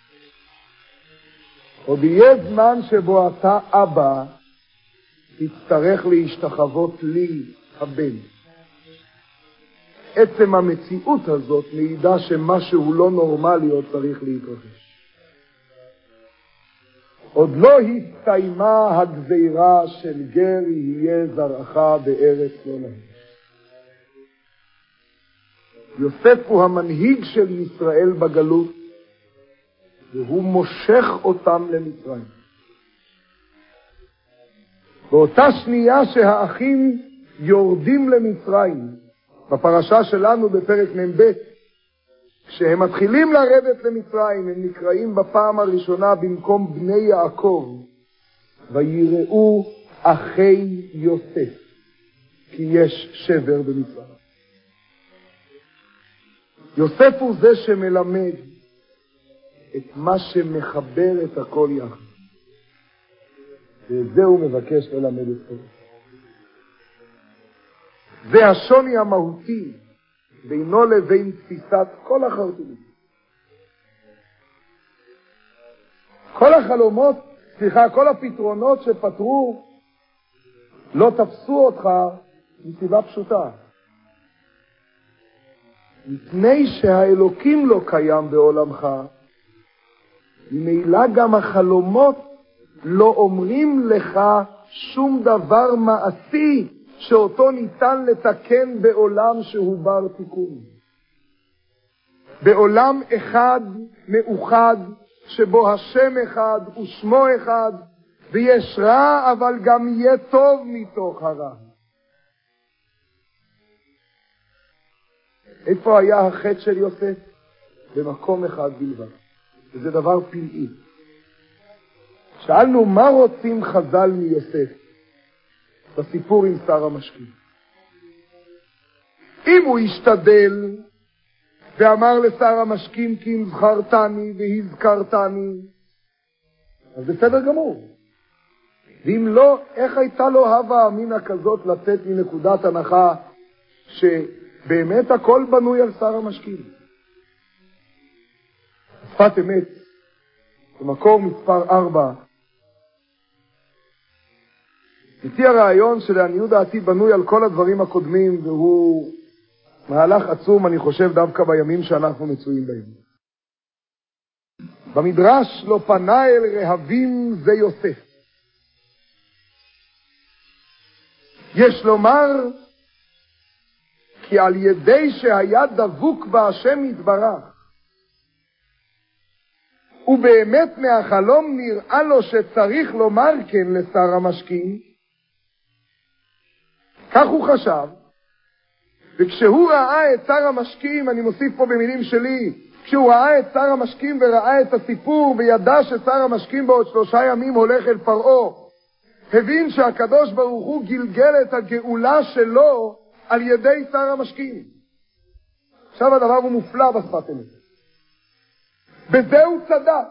Speaker 1: עוד יהיה זמן שבו אתה אבא תצטרך להשתחוות לי הבן. עצם המציאות הזאת מעידה שמשהו לא נורמלי עוד צריך להתרחש. עוד לא הסתיימה הגזירה של גר יהיה זרעך בארץ לא להם. יוסף הוא המנהיג של ישראל בגלות, והוא מושך אותם למצרים. באותה שנייה שהאחים יורדים למצרים, בפרשה שלנו בפרק מ"ב, כשהם מתחילים לרדת למצרים, הם נקראים בפעם הראשונה במקום בני יעקב, ויראו אחי יוסף, כי יש שבר במצרים. יוסף הוא זה שמלמד את מה שמחבר את הכל יחד. ואת זה הוא מבקש ללמד את כל. זה השוני המהותי בינו לבין תפיסת כל החרטומים. כל החלומות, סליחה, כל הפתרונות שפתרו לא תפסו אותך מסיבה פשוטה. מפני שהאלוקים לא קיים בעולמך, ממילא גם החלומות לא אומרים לך שום דבר מעשי שאותו ניתן לתקן בעולם שהוא בר תיקון. בעולם אחד מאוחד שבו השם אחד ושמו אחד, ויש רע אבל גם יהיה טוב מתוך הרע. איפה היה החטא של יוסף? במקום אחד בלבד. וזה דבר פלאי. שאלנו מה רוצים חז"ל מיוסף בסיפור עם שר המשקים. אם הוא השתדל ואמר לשר המשקים כי אם זכרתני והזכרתני, אז בסדר גמור. ואם לא, איך הייתה לו הווה אמינה כזאת לצאת מנקודת הנחה שבאמת הכל בנוי על שר המשקים? שפת אמת, במקור מספר ארבע, איתי הרעיון שלעניות דעתי בנוי על כל הדברים הקודמים, והוא מהלך עצום, אני חושב, דווקא בימים שאנחנו מצויים בהם. במדרש לא פנה אל רהבים זה יוסף. יש לומר כי על ידי שהיה דבוק בהשם יתברך, ובאמת מהחלום נראה לו שצריך לומר כן לשר המשקים, כך הוא חשב, וכשהוא ראה את שר המשקים, אני מוסיף פה במילים שלי, כשהוא ראה את שר המשקים וראה את הסיפור וידע ששר המשקים בעוד שלושה ימים הולך אל פרעה, הבין שהקדוש ברוך הוא גלגל את הגאולה שלו על ידי שר המשקים. עכשיו הדבר הוא מופלא בשפת אמת. בזה הוא צדק.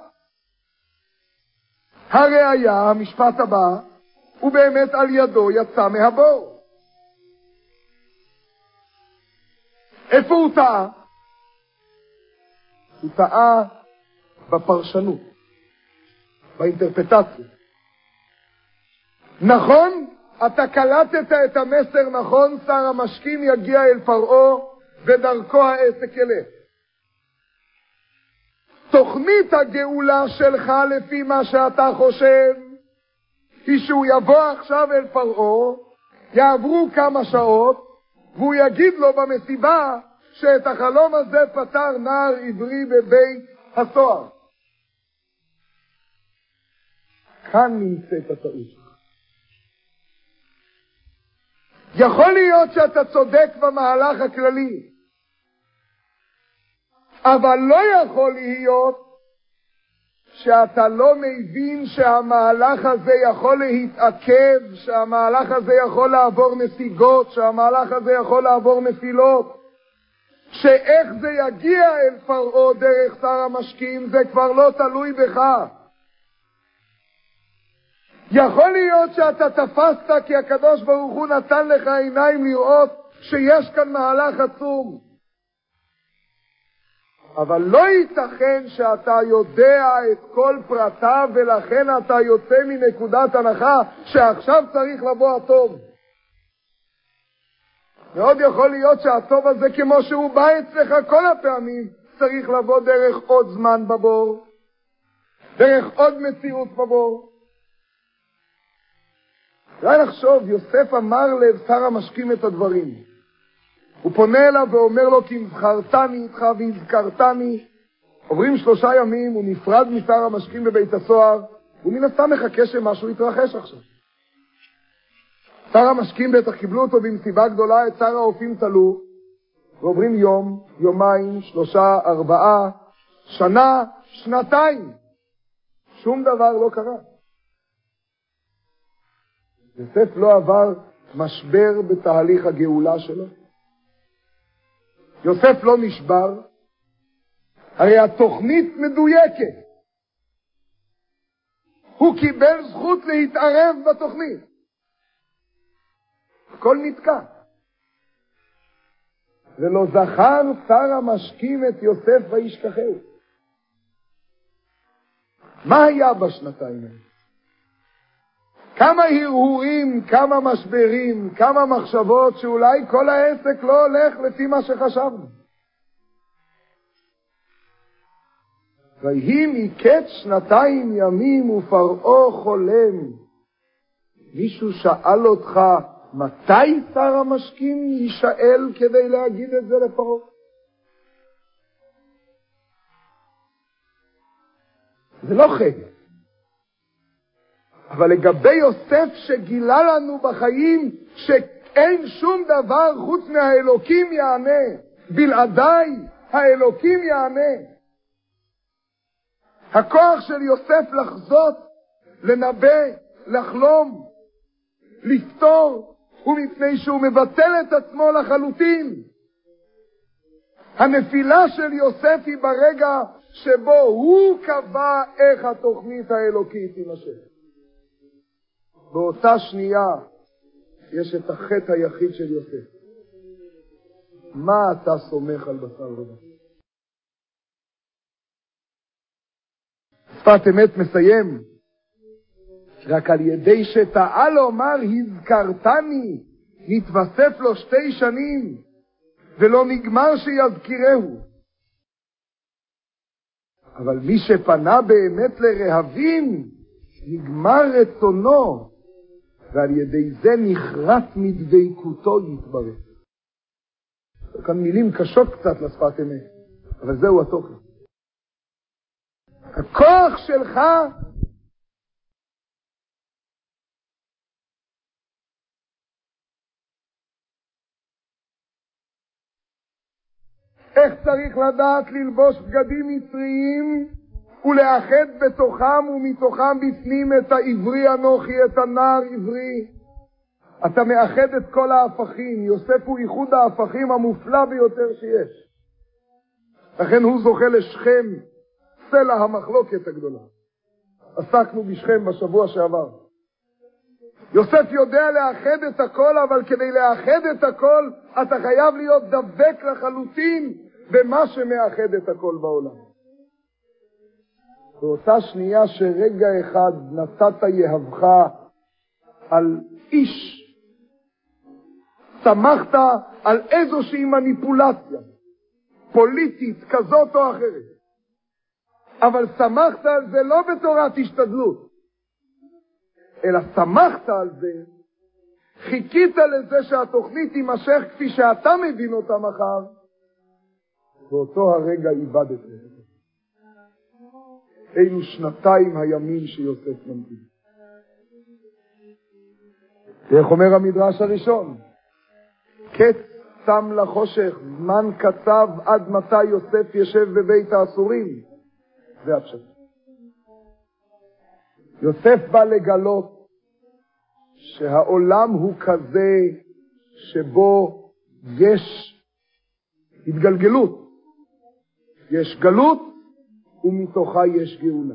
Speaker 1: הראיה, המשפט הבא, הוא באמת על ידו יצא מהבור. איפה הוא טעה? הוא טעה בפרשנות, באינטרפטציה. נכון, אתה קלטת את המסר נכון, שר המשקים יגיע אל פרעה ודרכו העסק ילך. תוכנית הגאולה שלך לפי מה שאתה חושב היא שהוא יבוא עכשיו אל פרעה, יעברו כמה שעות והוא יגיד לו במסיבה שאת החלום הזה פתר נער עברי בבית הסוהר. כאן נמצאת הטעות. יכול להיות שאתה צודק במהלך הכללי, אבל לא יכול להיות שאתה לא מבין שהמהלך הזה יכול להתעכב, שהמהלך הזה יכול לעבור נסיגות, שהמהלך הזה יכול לעבור נפילות, שאיך זה יגיע אל פרעה דרך שר המשקים זה כבר לא תלוי בך. יכול להיות שאתה תפסת כי הקדוש ברוך הוא נתן לך עיניים לראות שיש כאן מהלך עצום, אבל לא ייתכן שאתה יודע את כל פרטיו ולכן אתה יוצא מנקודת הנחה שעכשיו צריך לבוא הטוב. מאוד יכול להיות שהטוב הזה כמו שהוא בא אצלך כל הפעמים צריך לבוא דרך עוד זמן בבור, דרך עוד מציאות בבור. אולי נחשוב, יוסף אמר לשר המשקים את הדברים. הוא פונה אליו ואומר לו כי אם זכרתני איתך והזכרתני. עוברים שלושה ימים, הוא נפרד משר המשקים בבית הסוהר, הוא מן הסתם מחכה שמשהו יתרחש עכשיו. שר המשקים בטח קיבלו אותו במסיבה גדולה, את שר האופים תלו, ועוברים יום, יומיים, שלושה, ארבעה, שנה, שנתיים. שום דבר לא קרה. יוסף לא עבר משבר בתהליך הגאולה שלו. יוסף לא נשבר. הרי התוכנית מדויקת. הוא קיבל זכות להתערב בתוכנית. הכל נתקע. ולא זכר שר המשקים את יוסף וישכחהו. מה היה בשנתיים האלה? כמה הרהורים, כמה משברים, כמה מחשבות שאולי כל העסק לא הולך לפי מה שחשבנו. ויהי מקץ שנתיים ימים ופרעה חולם. מישהו שאל אותך מתי שר המשקים יישאל כדי להגיד את זה לפרעה? זה לא חגר. אבל לגבי יוסף שגילה לנו בחיים שאין שום דבר חוץ מהאלוקים יענה, בלעדיי האלוקים יענה. הכוח של יוסף לחזות, לנבא, לחלום, לפתור, הוא מפני שהוא מבטל את עצמו לחלוטין. הנפילה של יוסף היא ברגע שבו הוא קבע איך התוכנית האלוקית תימשך. באותה שנייה יש את החטא היחיד של יוסף. מה אתה סומך על בשר ודם? שפת אמת מסיים, רק על ידי שטעה לומר הזכרתני, נתווסף לו שתי שנים, ולא נגמר שיזכירהו. אבל מי שפנה באמת לרהבים, נגמר רצונו, ועל ידי זה נחרט מדבקותו יתברר. כאן מילים קשות קצת לשפת אמת, אבל זהו התוכן. הכוח שלך איך צריך לדעת ללבוש בגדים מצריים ולאחד בתוכם ומתוכם בפנים את העברי אנוכי, את הנער עברי. אתה מאחד את כל ההפכים. יוסף הוא איחוד ההפכים המופלא ביותר שיש. לכן הוא זוכה לשכם, סלע המחלוקת הגדולה. עסקנו בשכם בשבוע שעבר. יוסף יודע לאחד את הכל, אבל כדי לאחד את הכל אתה חייב להיות דבק לחלוטין במה שמאחד את הכל בעולם. באותה שנייה שרגע אחד נתת יהבך על איש, שמחת על איזושהי מניפולציה פוליטית כזאת או אחרת, אבל שמחת על זה לא בתורת השתדלות, אלא שמחת על זה, חיכית לזה שהתוכנית תימשך כפי שאתה מבין אותה מחר, באותו הרגע איבדת את זה. אילו שנתיים הימים שיוסף ממתין. איך אומר המדרש הראשון? קץ שם לחושך, זמן קצב, עד מתי יוסף ישב בבית האסורים? זה הפשט. יוסף בא לגלות שהעולם הוא כזה שבו יש התגלגלות. יש גלות ומתוכה יש גאולה.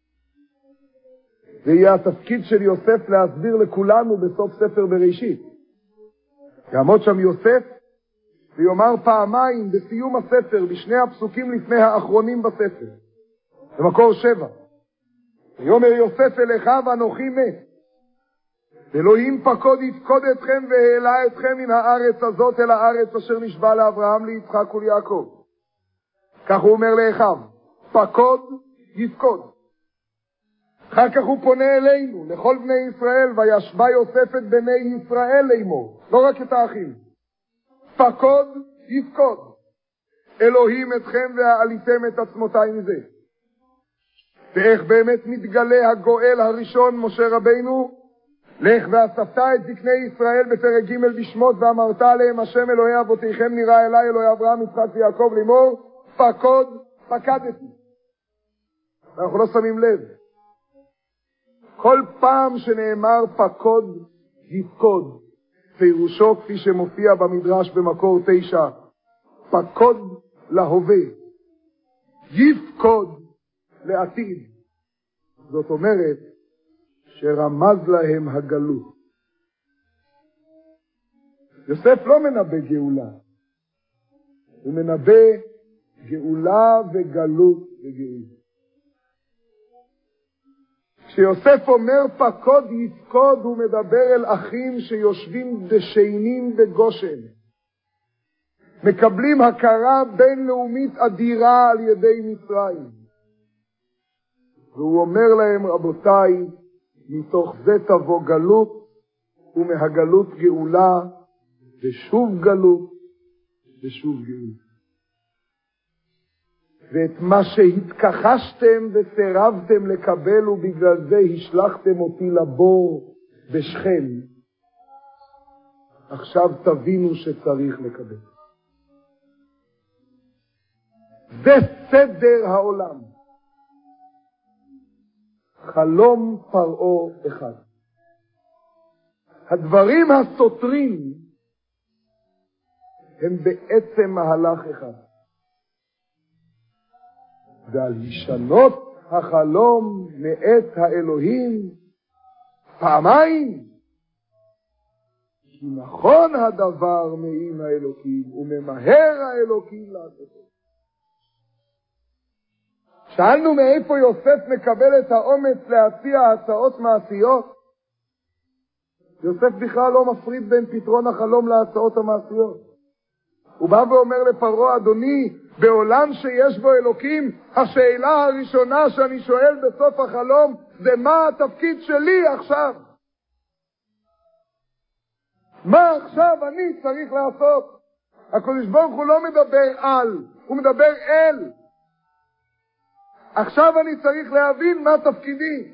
Speaker 1: זה יהיה התפקיד של יוסף להסביר לכולנו בסוף ספר בראשית. יעמוד שם יוסף ויאמר פעמיים בסיום הספר, בשני הפסוקים לפני האחרונים בספר, במקור שבע. ויאמר יוסף אל אחיו אנוכי מת. אלוהים פקוד יפקוד אתכם והעלה אתכם מן הארץ הזאת אל הארץ אשר נשבע לאברהם, ליצחק וליעקב. כך הוא אומר לאחיו, פקוד יפקוד. אחר כך הוא פונה אלינו, לכל בני ישראל, וישבע יוסף את בני ישראל לאמור, לא רק את האחים. פקוד יפקוד. אלוהים אתכם והעליתם את עצמותיי מזה. ואיך באמת מתגלה הגואל הראשון משה רבינו? לך ואספת את זקני ישראל בפרק ג' בשמות ואמרת עליהם, השם אלוהי אבותיכם נראה אליי, אלוהי אברהם יצחק ויעקב לאמור, פקוד פקדתי. אנחנו לא שמים לב. כל פעם שנאמר פקוד יפקוד, פירושו כפי שמופיע במדרש במקור תשע, פקוד להווה, יפקוד לעתיד. זאת אומרת שרמז להם הגלות. יוסף לא מנבא גאולה, הוא מנבא גאולה וגלות וגאולה. כשיוסף אומר פקוד יפקוד, הוא מדבר אל אחים שיושבים דשיינים בגושן, מקבלים הכרה בינלאומית אדירה על ידי מצרים, והוא אומר להם, רבותיי, מתוך זה תבוא גלות, ומהגלות גאולה, ושוב גלות, ושוב גאולה. ואת מה שהתכחשתם וסירבתם לקבל, ובגלל זה השלחתם אותי לבור בשכם, עכשיו תבינו שצריך לקבל. זה סדר העולם. חלום פרעה אחד. הדברים הסותרים הם בעצם מהלך אחד. ועל הישנות החלום מאת האלוהים פעמיים. כי נכון הדבר מעם האלוקים וממהר האלוקים לעשותו. שאלנו מאיפה יוסף מקבל את האומץ להציע הצעות מעשיות. יוסף בכלל לא מפריד בין פתרון החלום להצעות המעשיות. הוא בא ואומר לפרעה, אדוני, בעולם שיש בו אלוקים, השאלה הראשונה שאני שואל בסוף החלום, זה מה התפקיד שלי עכשיו? מה עכשיו אני צריך לעשות? הקדוש ברוך הוא לא מדבר על, הוא מדבר אל. עכשיו אני צריך להבין מה תפקידי.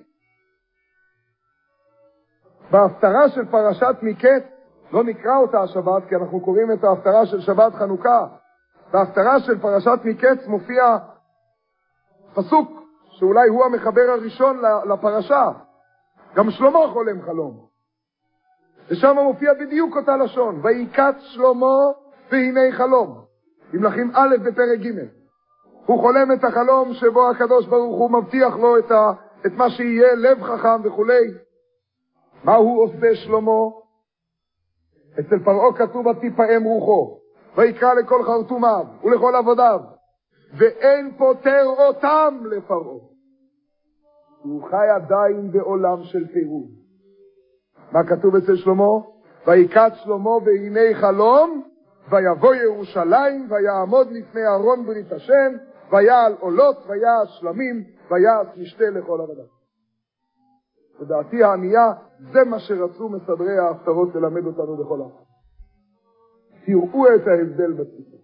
Speaker 1: בהפטרה של פרשת מקץ, לא נקרא אותה השבת, כי אנחנו קוראים את ההפטרה של שבת חנוכה. בהפטרה של פרשת מקץ מופיע פסוק, שאולי הוא המחבר הראשון לפרשה. גם שלמה חולם חלום. ושם מופיע בדיוק אותה לשון, ויקץ שלמה והנה חלום. במלכים א' בפרק ג'. הוא חולם את החלום שבו הקדוש ברוך הוא מבטיח לו את, ה, את מה שיהיה לב חכם וכולי. מה הוא עושה שלמה? אצל פרעה כתוב ותפעם רוחו, ויקרא לכל חרטומיו ולכל עבודיו, ואין פותר אותם לפרעה. הוא חי עדיין בעולם של פירוד. מה כתוב אצל שלמה? ויקץ שלמה והנה חלום, ויבוא ירושלים, ויעמוד לפני ארון ברית השם, ויעל עולות, ויעש שלמים, ויעש משתה לכל עבדיו. לדעתי הענייה, זה מה שרצו מסדרי ההפטרות ללמד אותנו בכל העם. תראו את ההבדל בציבור.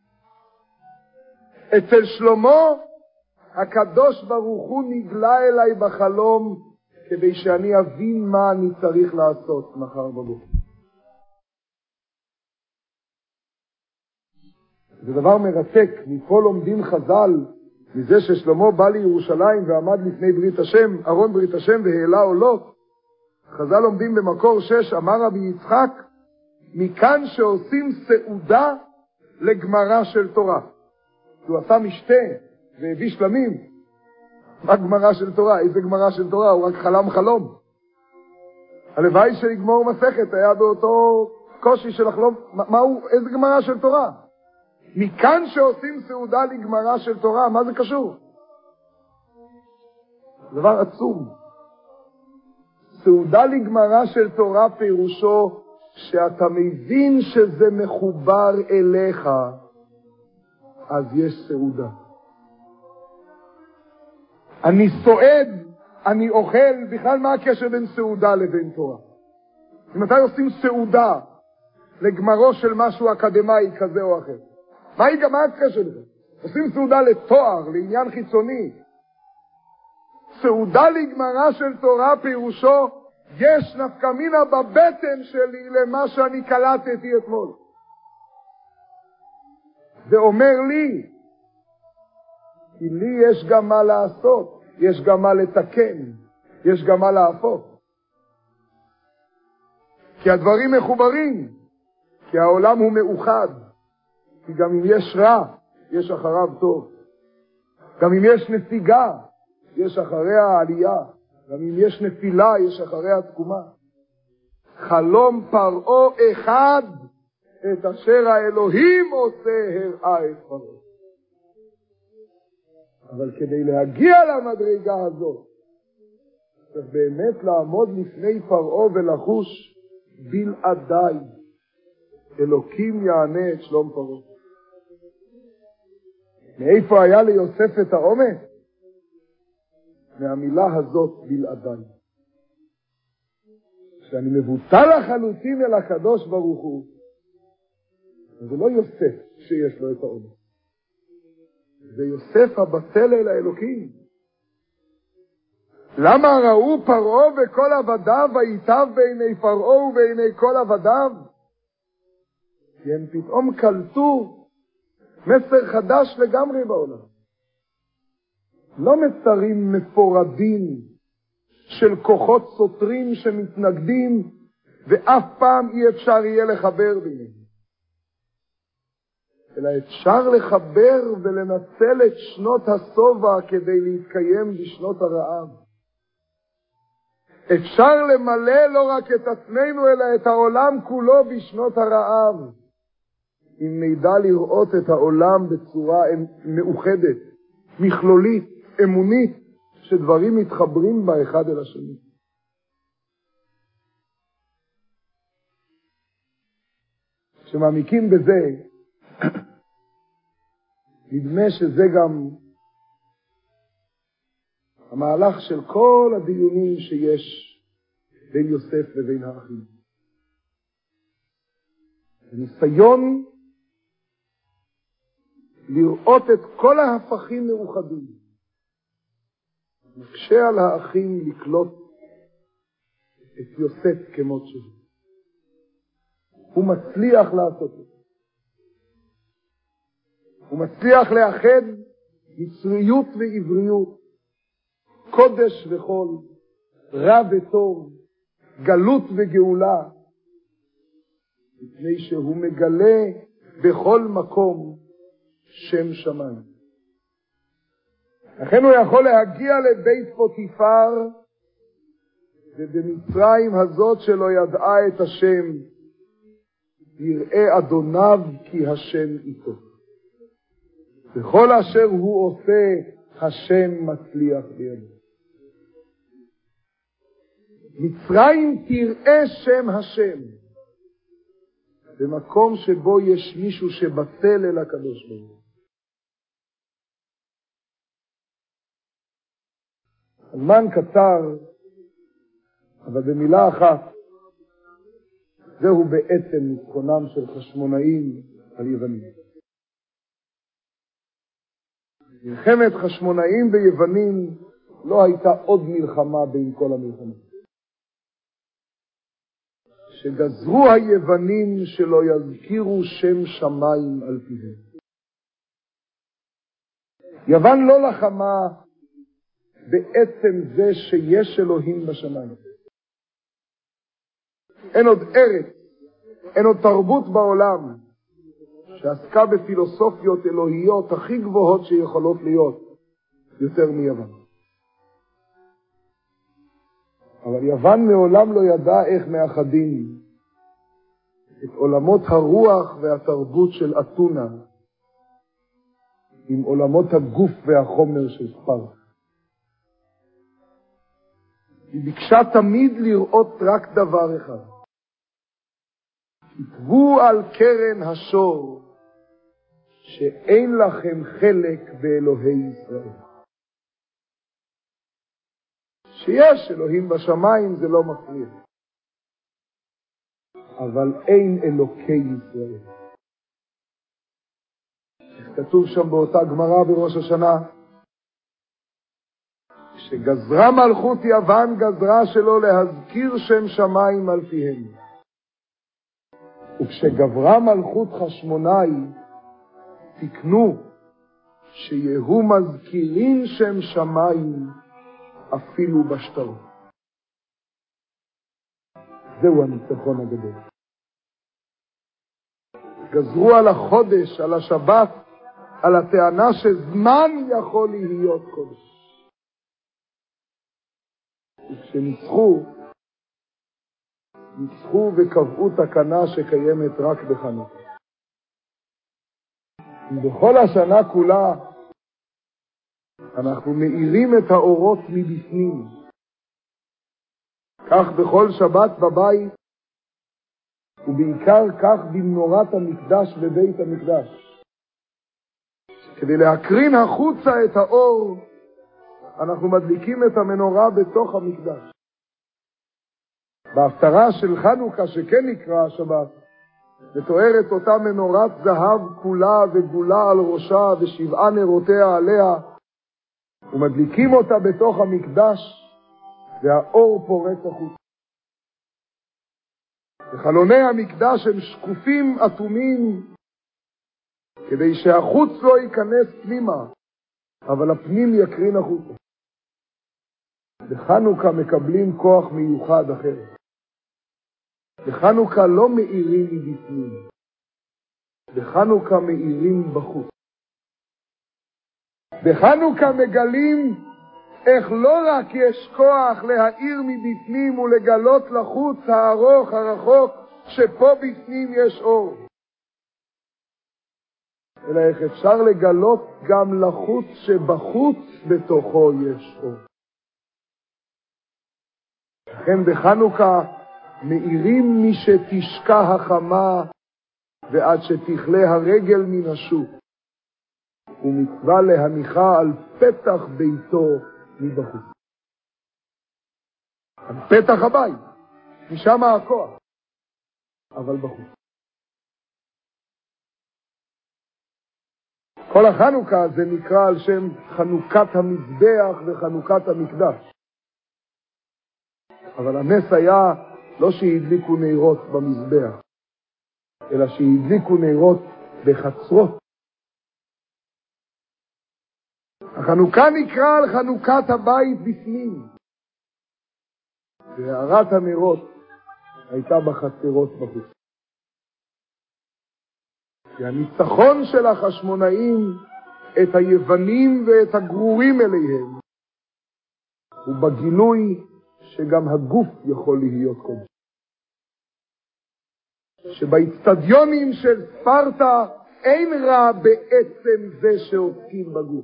Speaker 1: אצל שלמה, הקדוש ברוך הוא נגלה אליי בחלום, כדי שאני אבין מה אני צריך לעשות מחר בבוקר. זה דבר מרתק, מפה לומדים חז"ל, מזה ששלמה בא לירושלים ועמד לפני ברית השם, ארון ברית השם והעלה עולות. חז"ל לומדים במקור שש, אמר רבי יצחק, מכאן שעושים סעודה לגמרה של תורה. הוא עשה משתה והביא שלמים. מה גמרה של תורה? איזה גמרה של תורה? הוא רק חלם חלום. הלוואי שיגמור מסכת היה באותו קושי של החלום. מה, מה הוא? איזה גמרה של תורה? מכאן שעושים סעודה לגמרה של תורה, מה זה קשור? דבר עצום. סעודה לגמרה של תורה פירושו שאתה מבין שזה מחובר אליך, אז יש סעודה. אני סועד, אני אוכל, בכלל מה הקשר בין סעודה לבין תורה? אם אתה עושים סעודה לגמרו של משהו אקדמי כזה או אחר, מה היא גם הקשר לזה? עושים סעודה לתואר, לעניין חיצוני. סעודה לגמרה של תורה פירושו, יש נפקא מינה בבטן שלי למה שאני קלטתי אתמול. זה אומר לי, כי לי יש גם מה לעשות, יש גם מה לתקן, יש גם מה להפוך. כי הדברים מחוברים, כי העולם הוא מאוחד. כי גם אם יש רע, יש אחריו טוב. גם אם יש נסיגה, יש אחריה העלייה. גם אם יש נפילה, יש אחריה תקומה. חלום פרעה אחד, את אשר האלוהים עושה הראה את פרעה. אבל כדי להגיע למדרגה הזאת, צריך באמת לעמוד לפני פרעה ולחוש בלעדיי. אלוקים יענה את שלום פרעה. מאיפה היה ליוסף את האומץ? מהמילה הזאת בלעדיי. שאני מבוטל לחלוטין אל הקדוש ברוך הוא. זה לא יוסף שיש לו את האומץ. זה יוסף הבטל אל האלוקים. למה ראו פרעה וכל עבדיו ויטב בעיני פרעה ובעיני כל עבדיו? כי הם פתאום קלטו מסר חדש לגמרי בעולם. לא מסרים מפורדים של כוחות סותרים שמתנגדים, ואף פעם אי אפשר יהיה לחבר ביניהם. אלא אפשר לחבר ולנצל את שנות הסובה כדי להתקיים בשנות הרעב. אפשר למלא לא רק את עצמנו, אלא את העולם כולו בשנות הרעב. אם נדע לראות את העולם בצורה מאוחדת, מכלולית, אמונית, שדברים מתחברים בה אחד אל השני. כשמעמיקים בזה, נדמה שזה גם המהלך של כל הדיונים שיש בין יוסף ובין האחים. הניסיון לראות את כל ההפכים מאוחדים. מקשה על האחים לקלוט את יוסף כמות שהוא. הוא מצליח לעשות את זה. הוא מצליח לאחד יצריות ועבריות, קודש וחול, רע וטוב, גלות וגאולה, מפני שהוא מגלה בכל מקום שם שמיים. לכן הוא יכול להגיע לבית פוטיפר, ובמצרים הזאת שלא ידעה את השם, יראה אדוניו כי השם איתו. בכל אשר הוא עושה, השם מצליח בידו. מצרים תראה שם השם, במקום שבו יש מישהו שבטל אל הקדוש ברוך הוא. הזמן קצר, אבל במילה אחת, זהו בעצם ניצחונם של חשמונאים על יוונים. מלחמת חשמונאים ויוונים לא הייתה עוד מלחמה בין כל המלחמות. שגזרו היוונים שלא יזכירו שם שמיים על פיהם. יוון לא לחמה בעצם זה שיש אלוהים בשמיים. אין עוד ארץ, אין עוד תרבות בעולם שעסקה בפילוסופיות אלוהיות הכי גבוהות שיכולות להיות יותר מיוון. אבל יוון מעולם לא ידעה איך מאחדים את עולמות הרוח והתרבות של אתונה עם עולמות הגוף והחומר של ספרטה. היא ביקשה תמיד לראות רק דבר אחד. כתבו על קרן השור שאין לכם חלק באלוהי ישראל. שיש אלוהים בשמיים זה לא מפריע. אבל אין אלוקי ישראל. כתוב שם באותה גמרא בראש השנה, שגזרה מלכות יוון גזרה שלא להזכיר שם שמיים על פיהם. וכשגברה מלכות חשמונאי, תקנו שיהו מזכירים שם שמיים אפילו בשטרות. זהו הניצחון הגדול. גזרו על החודש, על השבת, על הטענה שזמן יכול להיות קודש. וכשניצחו, ניצחו וקבעו תקנה שקיימת רק בחנוכה. בכל השנה כולה אנחנו מאירים את האורות מבפנים. כך בכל שבת בבית, ובעיקר כך במנורת המקדש בבית המקדש. כדי להקרין החוצה את האור, אנחנו מדליקים את המנורה בתוך המקדש. בהפטרה של חנוכה שכן נקרא השבת, מתוארת אותה מנורת זהב כולה וגולה על ראשה ושבעה נרותיה עליה, ומדליקים אותה בתוך המקדש, והאור פורץ החוצה. וחלוני המקדש הם שקופים אטומים, כדי שהחוץ לא ייכנס פנימה, אבל הפנים יקרין החוצה. בחנוכה מקבלים כוח מיוחד אחר. בחנוכה לא מאירים מבפנים, בחנוכה מאירים בחוץ. בחנוכה מגלים איך לא רק יש כוח להאיר מבפנים ולגלות לחוץ הארוך הרחוק שפה בפנים יש אור, אלא איך אפשר לגלות גם לחוץ שבחוץ בתוכו יש אור. לכן בחנוכה מאירים משתשקע החמה ועד שתכלה הרגל מן השוק, ומצווה להניחה על פתח ביתו מבחוץ. על פתח הבית, משם הכוח, אבל בחוץ. כל החנוכה הזה נקרא על שם חנוכת המזבח וחנוכת המקדש. אבל הנס היה לא שהדליקו נרות במזבח, אלא שהדליקו נרות בחצרות. החנוכה נקרא על חנוכת הבית בפנים, והארת הנרות הייתה בחצרות בחוץ. והניצחון של החשמונאים את היוונים ואת הגרורים אליהם הוא בגילוי שגם הגוף יכול להיות קודש. שבאצטדיונים של ספרטה אין רע בעצם זה שעוסקים בגוף,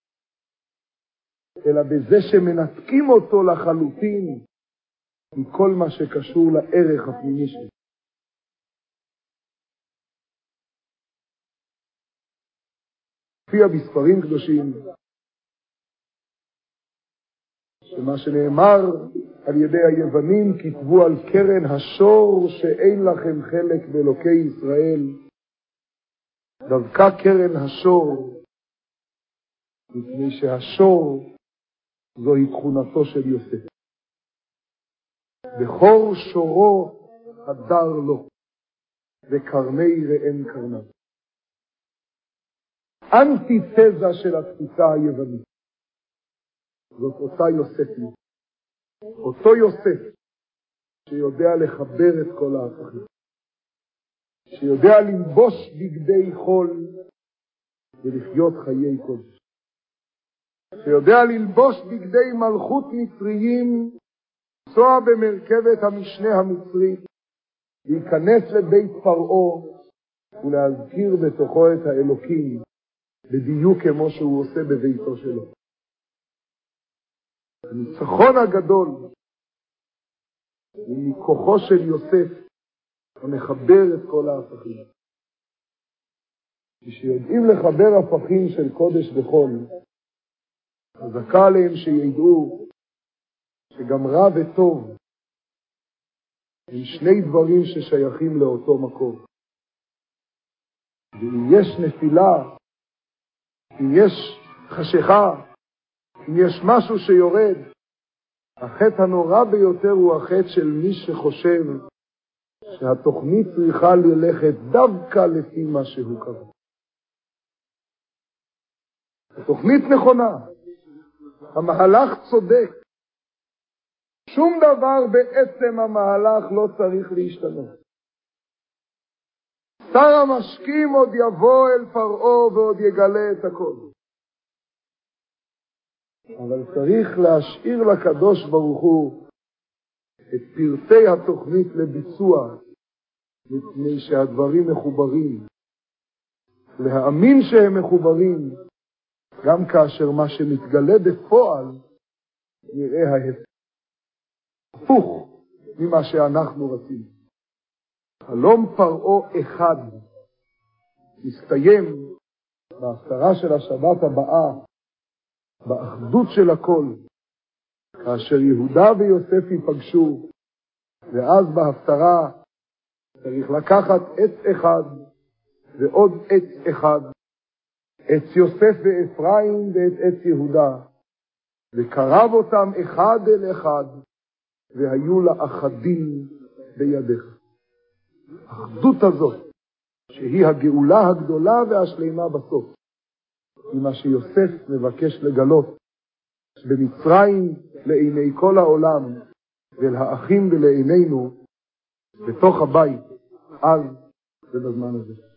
Speaker 1: אלא בזה שמנתקים אותו לחלוטין מכל מה שקשור לערך הפנימי שלו. לפי בספרים קדושים, שמה שנאמר על ידי היוונים, כתבו על קרן השור שאין לכם חלק באלוקי ישראל. דווקא קרן השור, מפני שהשור זוהי תכונתו של יוסף. בכור שורו הדר לו, וקרני ראם קרניו. אנטיתזה של התפיסה היוונית. זאת אותה יוספיות. אותו יוסף שיודע לחבר את כל ההפכים. שיודע ללבוש בגדי חול ולחיות חיי קודש. שיודע ללבוש בגדי מלכות מצריים, לנסוע במרכבת המשנה המצרית, להיכנס לבית פרעה ולהזכיר בתוכו את האלוקים, בדיוק כמו שהוא עושה בביתו שלו. הניצחון הגדול הוא מכוחו של יוסף המחבר את כל ההפכים. כשיודעים לחבר הפכים של קודש וחול, חזקה עליהם שידעו שגם רע וטוב הם שני דברים ששייכים לאותו מקום. ואם יש נפילה, אם יש חשיכה, אם יש משהו שיורד, החטא הנורא ביותר הוא החטא של מי שחושב שהתוכנית צריכה ללכת דווקא לפי מה שהוא קבע. התוכנית נכונה, המהלך צודק, שום דבר בעצם המהלך לא צריך להשתנות. שר המשקים עוד יבוא אל פרעה ועוד יגלה את הכל. אבל צריך להשאיר לקדוש ברוך הוא את פרטי התוכנית לביצוע, מפני שהדברים מחוברים. להאמין שהם מחוברים, גם כאשר מה שמתגלה בפועל נראה ההפך. הפוך ממה שאנחנו רצינו. חלום פרעה אחד מסתיים בהפטרה של השבת הבאה, באחדות של הכל, כאשר יהודה ויוסף ייפגשו, ואז בהפטרה צריך לקחת עץ אחד ועוד עץ אחד, עץ יוסף ואפרים ואת עץ יהודה, וקרב אותם אחד אל אחד, והיו לאחדים בידיך. האחדות הזאת שהיא הגאולה הגדולה והשלימה בסוף. ממה שיוסף מבקש לגלות במצרים לעיני כל העולם, ולאחים ולעינינו בתוך הבית, אז ובזמן הזה.